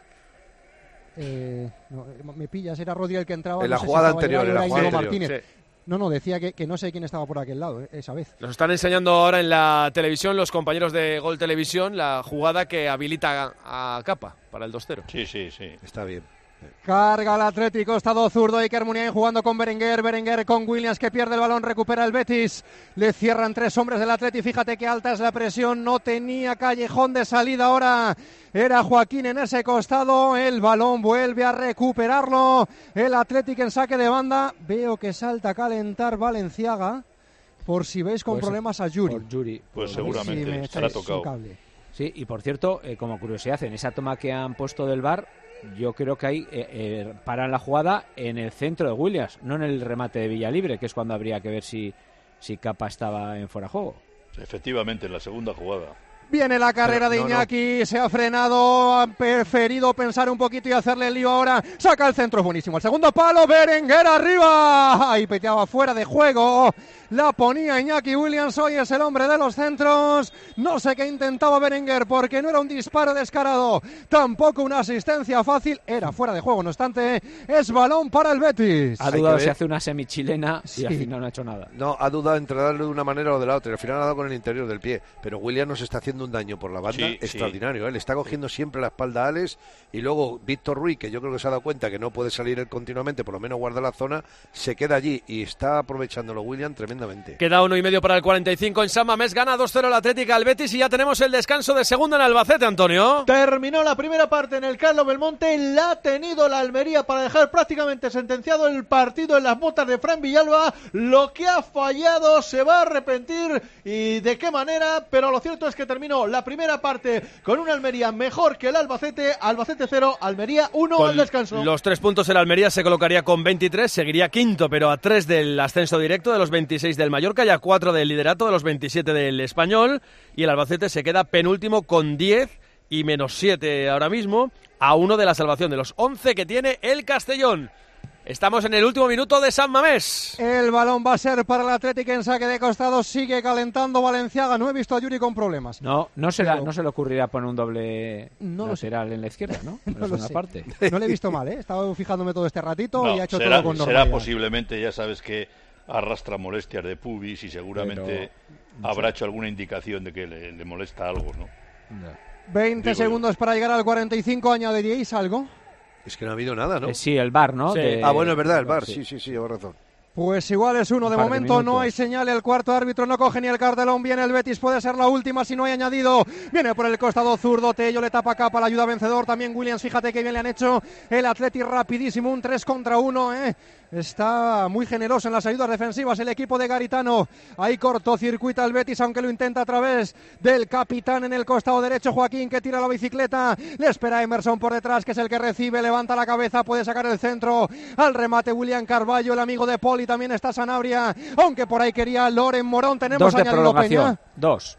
Eh, no, me pillas, era Rodri el que entraba. En no la sé jugada si anterior, en la jugada anterior. Martínez. Sí. No, no, decía que, que no sé quién estaba por aquel lado, eh, esa vez. Nos están enseñando ahora en la televisión los compañeros de Gol Televisión la jugada que habilita a, a Capa para el dos cero. Sí, sí, sí. Está bien. Carga el Atlético, estado zurdo, Iker Muniain jugando con Berenguer, Berenguer con Williams que pierde el balón, recupera el Betis, le cierran tres hombres del Atleti, fíjate que alta es la presión, no tenía callejón de salida ahora, era Joaquín en ese costado, el balón vuelve a recuperarlo, el Atlético en saque de banda, veo que salta a calentar Valenciaga, por si veis con Pues, problemas a Yuri. Por Yuri. Pues A ver seguramente si me estará echáis un tocado. cable. Sí, y por cierto, eh, como curiosidad, en esa toma que han puesto del V A R, yo creo que ahí eh, eh, paran la jugada en el centro de Williams, no en el remate de Villalibre, que es cuando habría que ver si, si Capa estaba en fuera de juego. Efectivamente, en la segunda jugada. Viene la carrera Pero, de no, Iñaki, no. se ha frenado, ha preferido pensar un poquito y hacerle el lío ahora. Saca el centro, es buenísimo. El segundo palo, Berenguer arriba. Ahí peteaba fuera de juego. La ponía Iñaki Williams, hoy es el hombre de los centros. No sé qué intentaba Berenguer porque no era un disparo descarado. Tampoco una asistencia fácil. Era fuera de juego, no obstante, es balón para el Betis. Ha dudado si hace una semichilena sí. y al final no ha hecho nada. No, ha dudado entre darle de una manera o de la otra. Al final ha dado con el interior del pie. Pero Williams nos está haciendo un daño por la banda sí, extraordinario. Sí. ¿eh? Le está cogiendo siempre la espalda a Alex y luego Víctor Ruiz, que yo creo que se ha dado cuenta que no puede salir él continuamente, por lo menos guarda la zona, se queda allí y está aprovechándolo Williams tremendamente. Queda uno y medio para el cuarenta y cinco en San Mamés, gana dos cero el Atlético al Betis y ya tenemos el descanso de segunda en Albacete, Antonio. Terminó la primera parte en el Carlos Belmonte, la ha tenido la Almería para dejar prácticamente sentenciado el partido en las botas de Fran Villalba. Lo que ha fallado se va a arrepentir y de qué manera, pero lo cierto es que terminó la primera parte con una Almería mejor que el Albacete, Albacete cero, Almería uno al descanso. Los tres puntos el Almería se colocaría con veintitrés, seguiría quinto, pero a tres del ascenso directo de los veintiséis del Mallorca y a cuatro del liderato de los veintisiete del Español, y el Albacete se queda penúltimo con diez y menos siete ahora mismo, a uno de la salvación de los once que tiene el Castellón. Estamos en el último minuto de San Mamés. El balón va a ser para el Atlético en saque de costado. Sigue calentando Valenciaga. No he visto a Yuri con problemas. No, no, será, Pero... no se le ocurrirá poner un doble no lateral en la izquierda, ¿no? no lo sé. Parte. No le he visto mal, ¿eh? Estaba fijándome todo este ratito no, y ha hecho será, todo con normalidad. Será posiblemente, ya sabes que arrastra molestias de pubis y seguramente Pero... habrá hecho alguna indicación de que le, le molesta algo, ¿no? no. veinte Digo segundos yo. Para llegar al cuarenta y cinco. ¿Añadiríais algo? Es que no ha habido nada, ¿no? Eh, sí, el V A R, ¿no? Sí. De... Ah, bueno, es verdad, el V A R, sí, sí, sí, sí, lleva razón. Pues igual es uno, de momento de no hay señal, el cuarto árbitro no coge ni el cartelón, viene el Betis, puede ser la última si no hay añadido, viene por el costado zurdo, Tello le tapa Capa, la ayuda vencedor, también Williams, fíjate que bien le han hecho, el Atleti rapidísimo, un tres contra uno, ¿eh? Está muy generoso en las ayudas defensivas el equipo de Garitano, ahí cortocircuita el Betis, aunque lo intenta a través del capitán en el costado derecho, Joaquín, que tira la bicicleta, le espera Emerson por detrás, que es el que recibe, levanta la cabeza, puede sacar el centro, al remate William Carballo, el amigo de Poli, también está Sanabria, aunque por ahí quería Loren Morón, tenemos dos de añadido Peña, dos,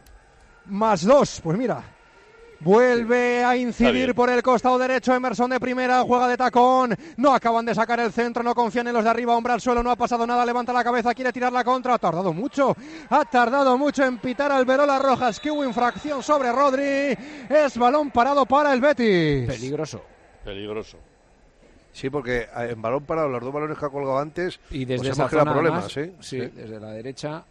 más dos, pues mira. Vuelve a incidir por el costado derecho Emerson de primera, juega de tacón, no acaban de sacar el centro, no confían en los de arriba, hombre al suelo, no ha pasado nada, levanta la cabeza, quiere tirar la contra, ha tardado mucho, ha tardado mucho en pitar Alberola Rojas, que hubo infracción sobre Rodri, es balón parado para el Betis. Peligroso. Peligroso. Sí, porque en balón parado, los dos balones que ha colgado antes, y desde pues esa hemos creado zona problemas, además, ¿eh? Sí, sí, desde la derecha.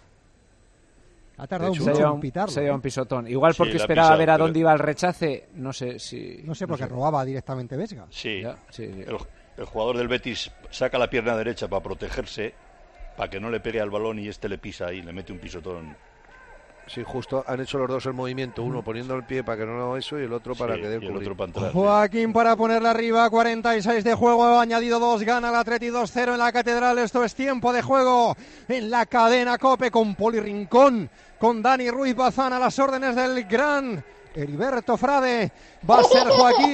Ha tardado hecho, mucho se en pitarlo. Se lleva un pisotón. Igual porque sí, esperaba pisado, ver a pero... dónde iba el rechace. No sé si... No sé, porque no sé. robaba directamente Vesga. Sí, ya, sí, sí. El, el jugador del Betis saca la pierna derecha para protegerse, para que no le pegue al balón y este le pisa y le mete un pisotón. Sí, justo han hecho los dos el movimiento, uno poniendo el pie para que no eso y el otro para sí, que dé el otro para entrar, Joaquín sí. Para ponerla arriba, cuarenta y seis de juego, añadido dos, gana el Atleti dos cero en la Catedral, esto es tiempo de juego en la cadena COPE con Poli Rincón, con Dani Ruiz Bazán a las órdenes del gran Heriberto Frade, va a ser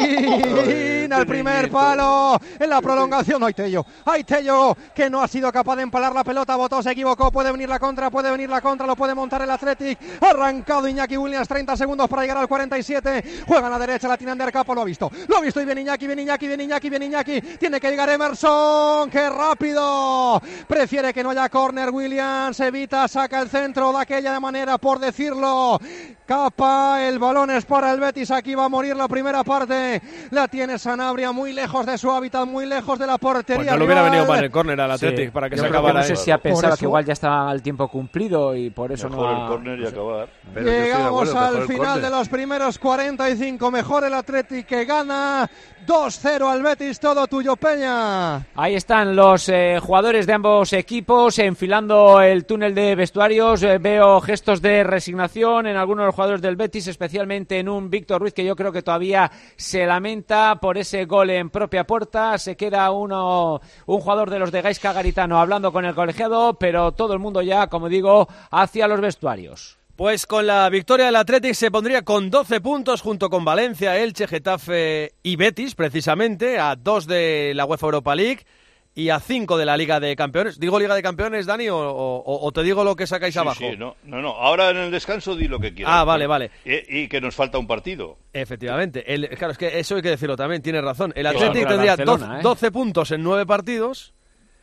Joaquín al primer palo en la prolongación. ¡Ay, Tello! ¡Ay, Tello! Que no ha sido capaz de empalar la pelota, botó, se equivocó, puede venir la contra, puede venir la contra, lo puede montar el Athletic. Arrancado Iñaki Williams, treinta segundos para llegar al cuarenta y siete. Juega a la derecha, la tiene Ander Capo, lo ha visto, lo ha visto y viene Iñaki, viene Iñaki, viene Iñaki, viene Iñaki. Tiene que llegar Emerson, ¡qué rápido! Prefiere que no haya córner Williams, evita, saca el centro de aquella manera, por decirlo. Capa, el balón es para el Betis, aquí va a morir la primera parte, la tiene Sanabria muy lejos de su hábitat, muy lejos de la portería. Pues no le hubiera venido mal el córner al Athletic, sí, para que yo se creo acabara. Que no sé si ha pensado que igual ya está el tiempo cumplido y por eso mejor no ha... el córner y acabar. Pero llegamos acuerdo, al final de los primeros cuarenta y cinco, mejor el Athletic que gana dos cero al Betis, todo tuyo, Peña. Ahí están los eh, jugadores de ambos equipos enfilando el túnel de vestuarios, eh, veo gestos de resignación en algunos de los jugadores del Betis, especialmente en un Víctor Ruiz que yo creo que todavía se lamenta por ese gol en propia puerta. Se queda uno, un jugador de los de Gaizka Garitano hablando con el colegiado, pero todo el mundo ya, como digo, hacia los vestuarios. Pues con la victoria del Athletic se pondría con doce puntos junto con Valencia, Elche, Getafe y Betis, precisamente, a dos de la UEFA Europa League y a cinco de la Liga de Campeones. ¿Digo Liga de Campeones, Dani, o, o, o te digo lo que sacáis sí, abajo? Sí, no, no, no. Ahora en el descanso di lo que quieras. Ah, vale, vale. Y, y que nos falta un partido. Efectivamente. El, claro, es que eso hay que decirlo también, tienes razón. El Claro, Athletic tendría Barcelona, doce, doce puntos en nueve partidos.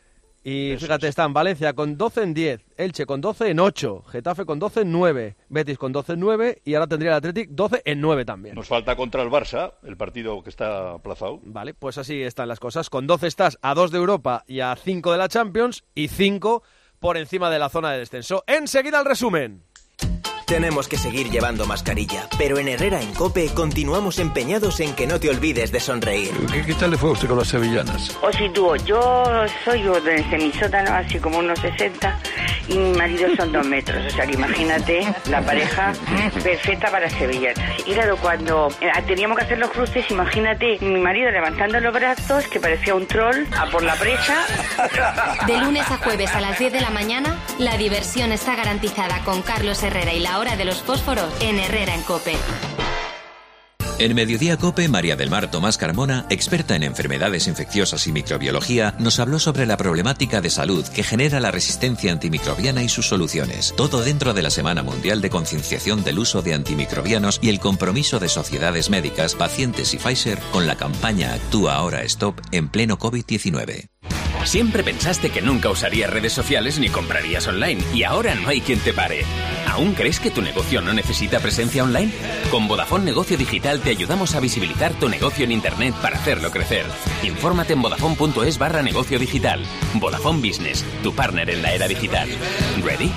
Y Eso fíjate, es. están Valencia con doce en diez, Elche con doce en ocho, Getafe con doce en nueve, Betis con doce en nueve y ahora tendría el Athletic doce en nueve también. Nos falta contra el Barça, el partido que está aplazado. Vale, pues así están las cosas. Con doce estás a dos de Europa y a cinco de la Champions y cinco por encima de la zona de descenso. Enseguida el resumen. Tenemos que seguir llevando mascarilla, pero en Herrera en COPE continuamos empeñados en que no te olvides de sonreír. ¿Qué, qué tal le fue a usted con las sevillanas? O si tú, yo soy yo de semisótano, así como unos sesenta, y mi marido son dos metros, o sea que imagínate la pareja perfecta para sevillanas. Y claro, cuando eh, teníamos que hacer los cruces, imagínate mi marido levantando los brazos, que parecía un troll, a por la presa. De lunes a jueves a las diez de la mañana, la diversión está garantizada con Carlos Herrera y la hora de los fósforos en Herrera en COPE. En Mediodía COPE, María del Mar Tomás Carmona, experta en enfermedades infecciosas y microbiología, nos habló sobre la problemática de salud que genera la resistencia antimicrobiana y sus soluciones. Todo dentro de la Semana Mundial de Concienciación del Uso de Antimicrobianos y el compromiso de sociedades médicas, pacientes y Pfizer con la campaña Actúa Ahora Stop en pleno COVID diecinueve. Siempre pensaste que nunca usarías redes sociales ni comprarías online y ahora no hay quien te pare. ¿Aún crees que tu negocio no necesita presencia online? Con Vodafone Negocio Digital te ayudamos a visibilizar tu negocio en Internet para hacerlo crecer. Infórmate en vodafone.es barra negocio digital. Vodafone Business, tu partner en la era digital. ¿Ready?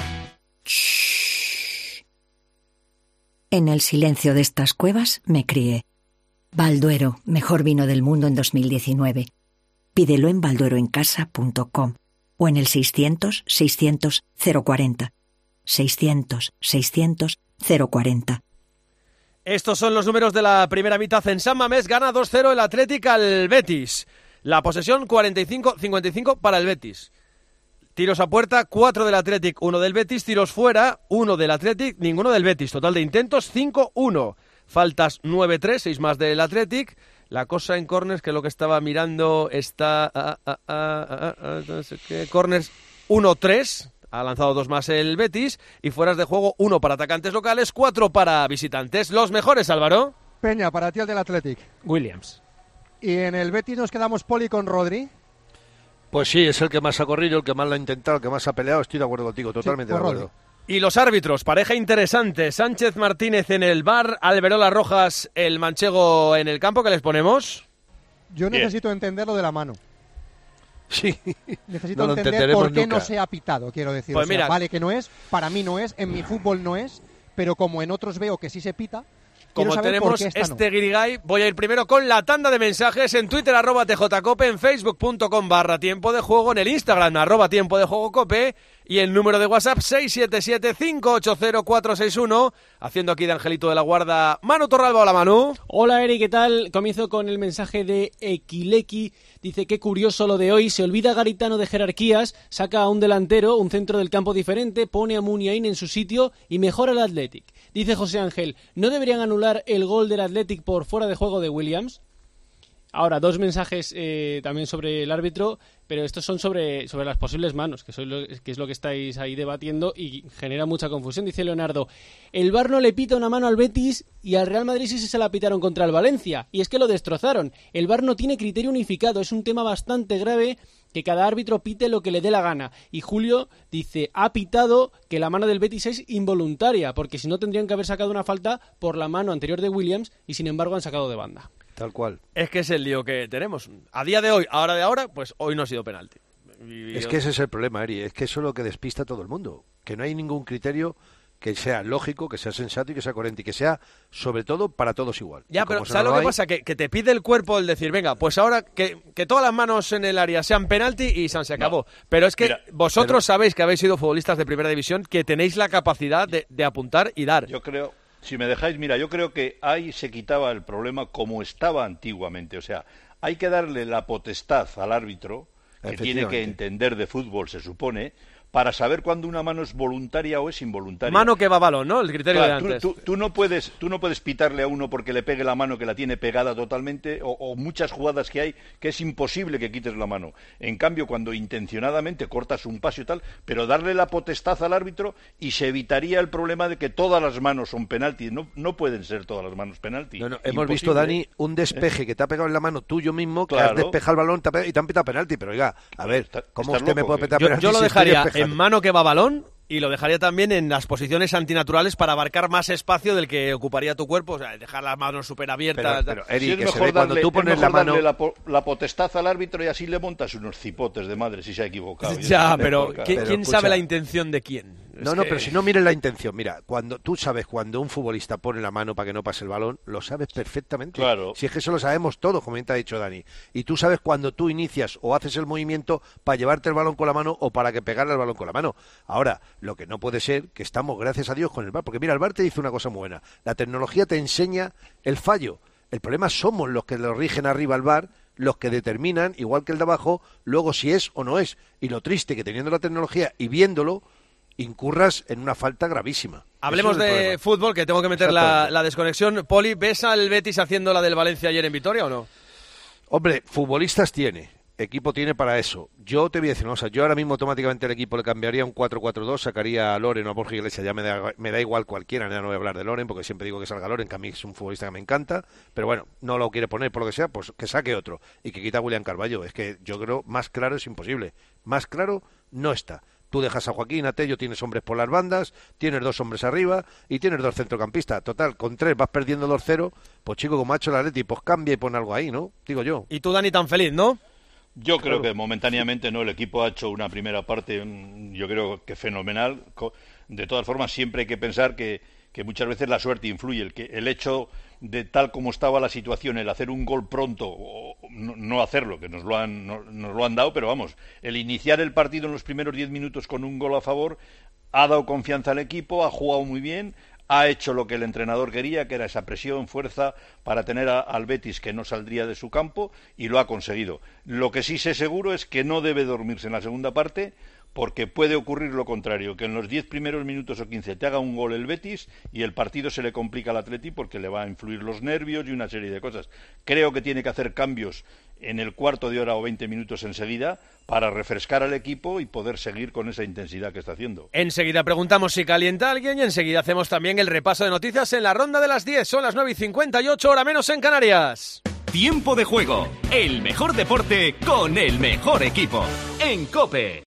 En el silencio de estas cuevas me crié. Balduero, mejor vino del mundo en dos mil diecinueve. Pídelo en baldueroencasa punto com o en el seiscientos, seiscientos, cero cuarenta. seiscientos, seiscientos, cero cuarenta. Estos son los números de la primera mitad. En San Mamés gana dos cero el Athletic al Betis. La posesión cuarenta y cinco cincuenta y cinco para el Betis. Tiros a puerta, cuatro del Athletic, uno del Betis. Tiros fuera, uno del Athletic, ninguno del Betis. Total de intentos, cinco uno. Faltas nueve tres, seis más del Athletic. La cosa en corners, que lo que estaba mirando está... Ah, ah, ah, ah, ah, no sé qué. Corners uno tres. Ha lanzado dos más el Betis. Y fueras de juego, uno para atacantes locales, cuatro para visitantes. Los mejores, Álvaro. Peña, para ti el del Athletic. Williams. ¿Y en el Betis nos quedamos Poli con Rodri? Pues sí, es el que más ha corrido, el que más lo ha intentado, el que más ha peleado. Estoy de acuerdo contigo, totalmente Sí, de pues acuerdo. Y los árbitros, pareja interesante. Sánchez Martínez en el V A R, Alberola Rojas, el manchego en el campo. ¿Qué les ponemos? Yo Bien. necesito entender lo de la mano. Sí. Necesito No lo entender entenderemos por qué nunca. no se ha pitado, quiero decir. Pues O sea, mira. vale que no es, para mí no es, en mi fútbol no es, pero como en otros veo que sí se pita, quiero Como saber por tenemos qué esta este no. guirigay, voy a ir primero con la tanda de mensajes en Twitter, arroba tjcope, en facebook.com barra tiempo de juego, en el Instagram, arroba tiempo de juego cope, y el número de WhatsApp seis siete siete, cinco ocho cero, cuatro seis uno, haciendo aquí de Angelito de la Guarda, Manu Torralba. Hola, Manu. Hola, Eri, ¿qué tal? Comienzo con el mensaje de Equileki. Dice qué curioso lo de hoy, se olvida Garitano de jerarquías, saca a un delantero, un centro del campo diferente, pone a Muniain en su sitio y mejora el Athletic. Dice José Ángel, ¿no deberían anular el gol del Athletic por fuera de juego de Williams? Ahora, dos mensajes eh, también sobre el árbitro, pero estos son sobre, sobre las posibles manos, que, soy lo, que es lo que estáis ahí debatiendo y genera mucha confusión. Dice Leonardo, el V A R no le pita una mano al Betis y al Real Madrid sí se la pitaron contra el Valencia, y es que lo destrozaron. El V A R no tiene criterio unificado, es un tema bastante grave que cada árbitro pite lo que le dé la gana. Y Julio dice, ha pitado que la mano del Betis es involuntaria, porque si no tendrían que haber sacado una falta por la mano anterior de Williams y sin embargo han sacado de banda. Tal cual. Es que es el lío que tenemos. A día de hoy, ahora de ahora, pues hoy no ha sido penalti. Y es que ese es el problema, Eri. Es que eso es lo que despista a todo el mundo. Que no hay ningún criterio que sea lógico, que sea sensato y que sea coherente y que sea, sobre todo, para todos igual. Ya, pero ¿sabes lo que hay... pasa? Que, que te pide el cuerpo el decir, venga, pues ahora que, que todas las manos en el área sean penalti y San se acabó. No. Pero es que Mira, vosotros pero... sabéis que habéis sido futbolistas de primera división, que tenéis la capacidad de, de apuntar y dar. Yo creo... Si me dejáis, mira, yo creo que ahí se quitaba el problema como estaba antiguamente. O sea, hay que darle la potestad al árbitro, que tiene que entender de fútbol, se supone, para saber cuándo una mano es voluntaria o es involuntaria. Mano que va a balón, ¿no? El criterio claro, de antes. Tú, tú, tú, no puedes, tú no puedes pitarle a uno porque le pegue la mano que la tiene pegada totalmente, o, o muchas jugadas que hay que es imposible que quites la mano. En cambio, cuando intencionadamente cortas un paso y tal, pero darle la potestad al árbitro y se evitaría el problema de que todas las manos son penalti. No, no pueden ser todas las manos penalti. No, no, hemos visto, Dani, un despeje ¿Eh? que te ha pegado en la mano tuyo mismo, claro. que has despejado el balón te ha y te han pitado penalti. Pero oiga, a ver, ¿cómo usted me puede pitar yo, penalti? Yo lo si dejaría en mano que va a balón y lo dejaría también en las posiciones antinaturales para abarcar más espacio del que ocuparía tu cuerpo, o sea, dejar las manos súper abiertas. Pero, pero Eri, sí, que es se mejor ve cuando darle, tú pones es la mano... darle la, la potestad al árbitro y así le montas unos cipotes de madre si se ha equivocado. Ya, pero ¿quién, pero, ¿quién escucha, sabe la intención de quién? No, es no, que... pero si no miren la intención. Mira, cuando tú sabes cuando un futbolista pone la mano para que no pase el balón, lo sabes perfectamente. Claro. Si es que eso lo sabemos todos, como bien te ha dicho Dani. Y tú sabes cuando tú inicias o haces el movimiento para llevarte el balón con la mano o para que pegarle al balón con la mano. Ahora, lo que no puede ser que estamos, gracias a Dios, con el V A R. Porque mira, el V A R te dice una cosa muy buena. La tecnología te enseña el fallo. El problema somos los que lo rigen arriba al V A R, los que determinan, igual que el de abajo, luego si es o no es. Y lo triste que teniendo la tecnología y viéndolo, incurras en una falta gravísima. Hablemos de problema. Fútbol, que tengo que meter la, la desconexión. Poli, ¿ves al Betis haciendo la del Valencia ayer en Vitoria o no? Hombre, futbolistas tiene, equipo tiene para eso. Yo te voy a decir una cosa, yo ahora mismo automáticamente el equipo le cambiaría un cuatro cuatro dos, sacaría a Loren o a Borja Iglesias, ya me da, me da igual cualquiera, ya no voy a hablar de Loren porque siempre digo que salga Loren, que a mí es un futbolista que me encanta, pero bueno, no lo quiere poner por lo que sea, pues que saque otro y que quita a William Carballo. Es que yo creo más claro es imposible, más claro no está. Tú dejas a Joaquín, a Tello, tienes hombres por las bandas, tienes dos hombres arriba y tienes dos centrocampistas. Total, con tres vas perdiendo dos cero, pues chico, como ha hecho el Atleti, pues cambia y pon algo ahí, ¿no? Digo yo. Y tú, Dani, tan feliz, ¿no? Yo creo claro. que momentáneamente no, el equipo ha hecho una primera parte, yo creo que fenomenal. De todas formas, siempre hay que pensar que, que muchas veces la suerte influye. El, que, el hecho de tal como estaba la situación, el hacer un gol pronto o no, no hacerlo, que nos lo, han, no, nos lo han dado, pero vamos, el iniciar el partido en los primeros diez minutos con un gol a favor ha dado confianza al equipo, ha jugado muy bien, ha hecho lo que el entrenador quería, que era esa presión, fuerza, para tener a, al Betis que no saldría de su campo, y lo ha conseguido. Lo que sí sé seguro es que no debe dormirse en la segunda parte, porque puede ocurrir lo contrario, que en los diez primeros minutos o quince te haga un gol el Betis y el partido se le complica al Atleti porque le va a influir los nervios y una serie de cosas. Creo que tiene que hacer cambios en el cuarto de hora o veinte minutos enseguida para refrescar al equipo y poder seguir con esa intensidad que está haciendo. Enseguida preguntamos si calienta alguien y enseguida hacemos también el repaso de noticias en la ronda de las diez. Son las nueve y cincuenta y ocho, hora menos en Canarias. Tiempo de juego, el mejor deporte con el mejor equipo. En COPE.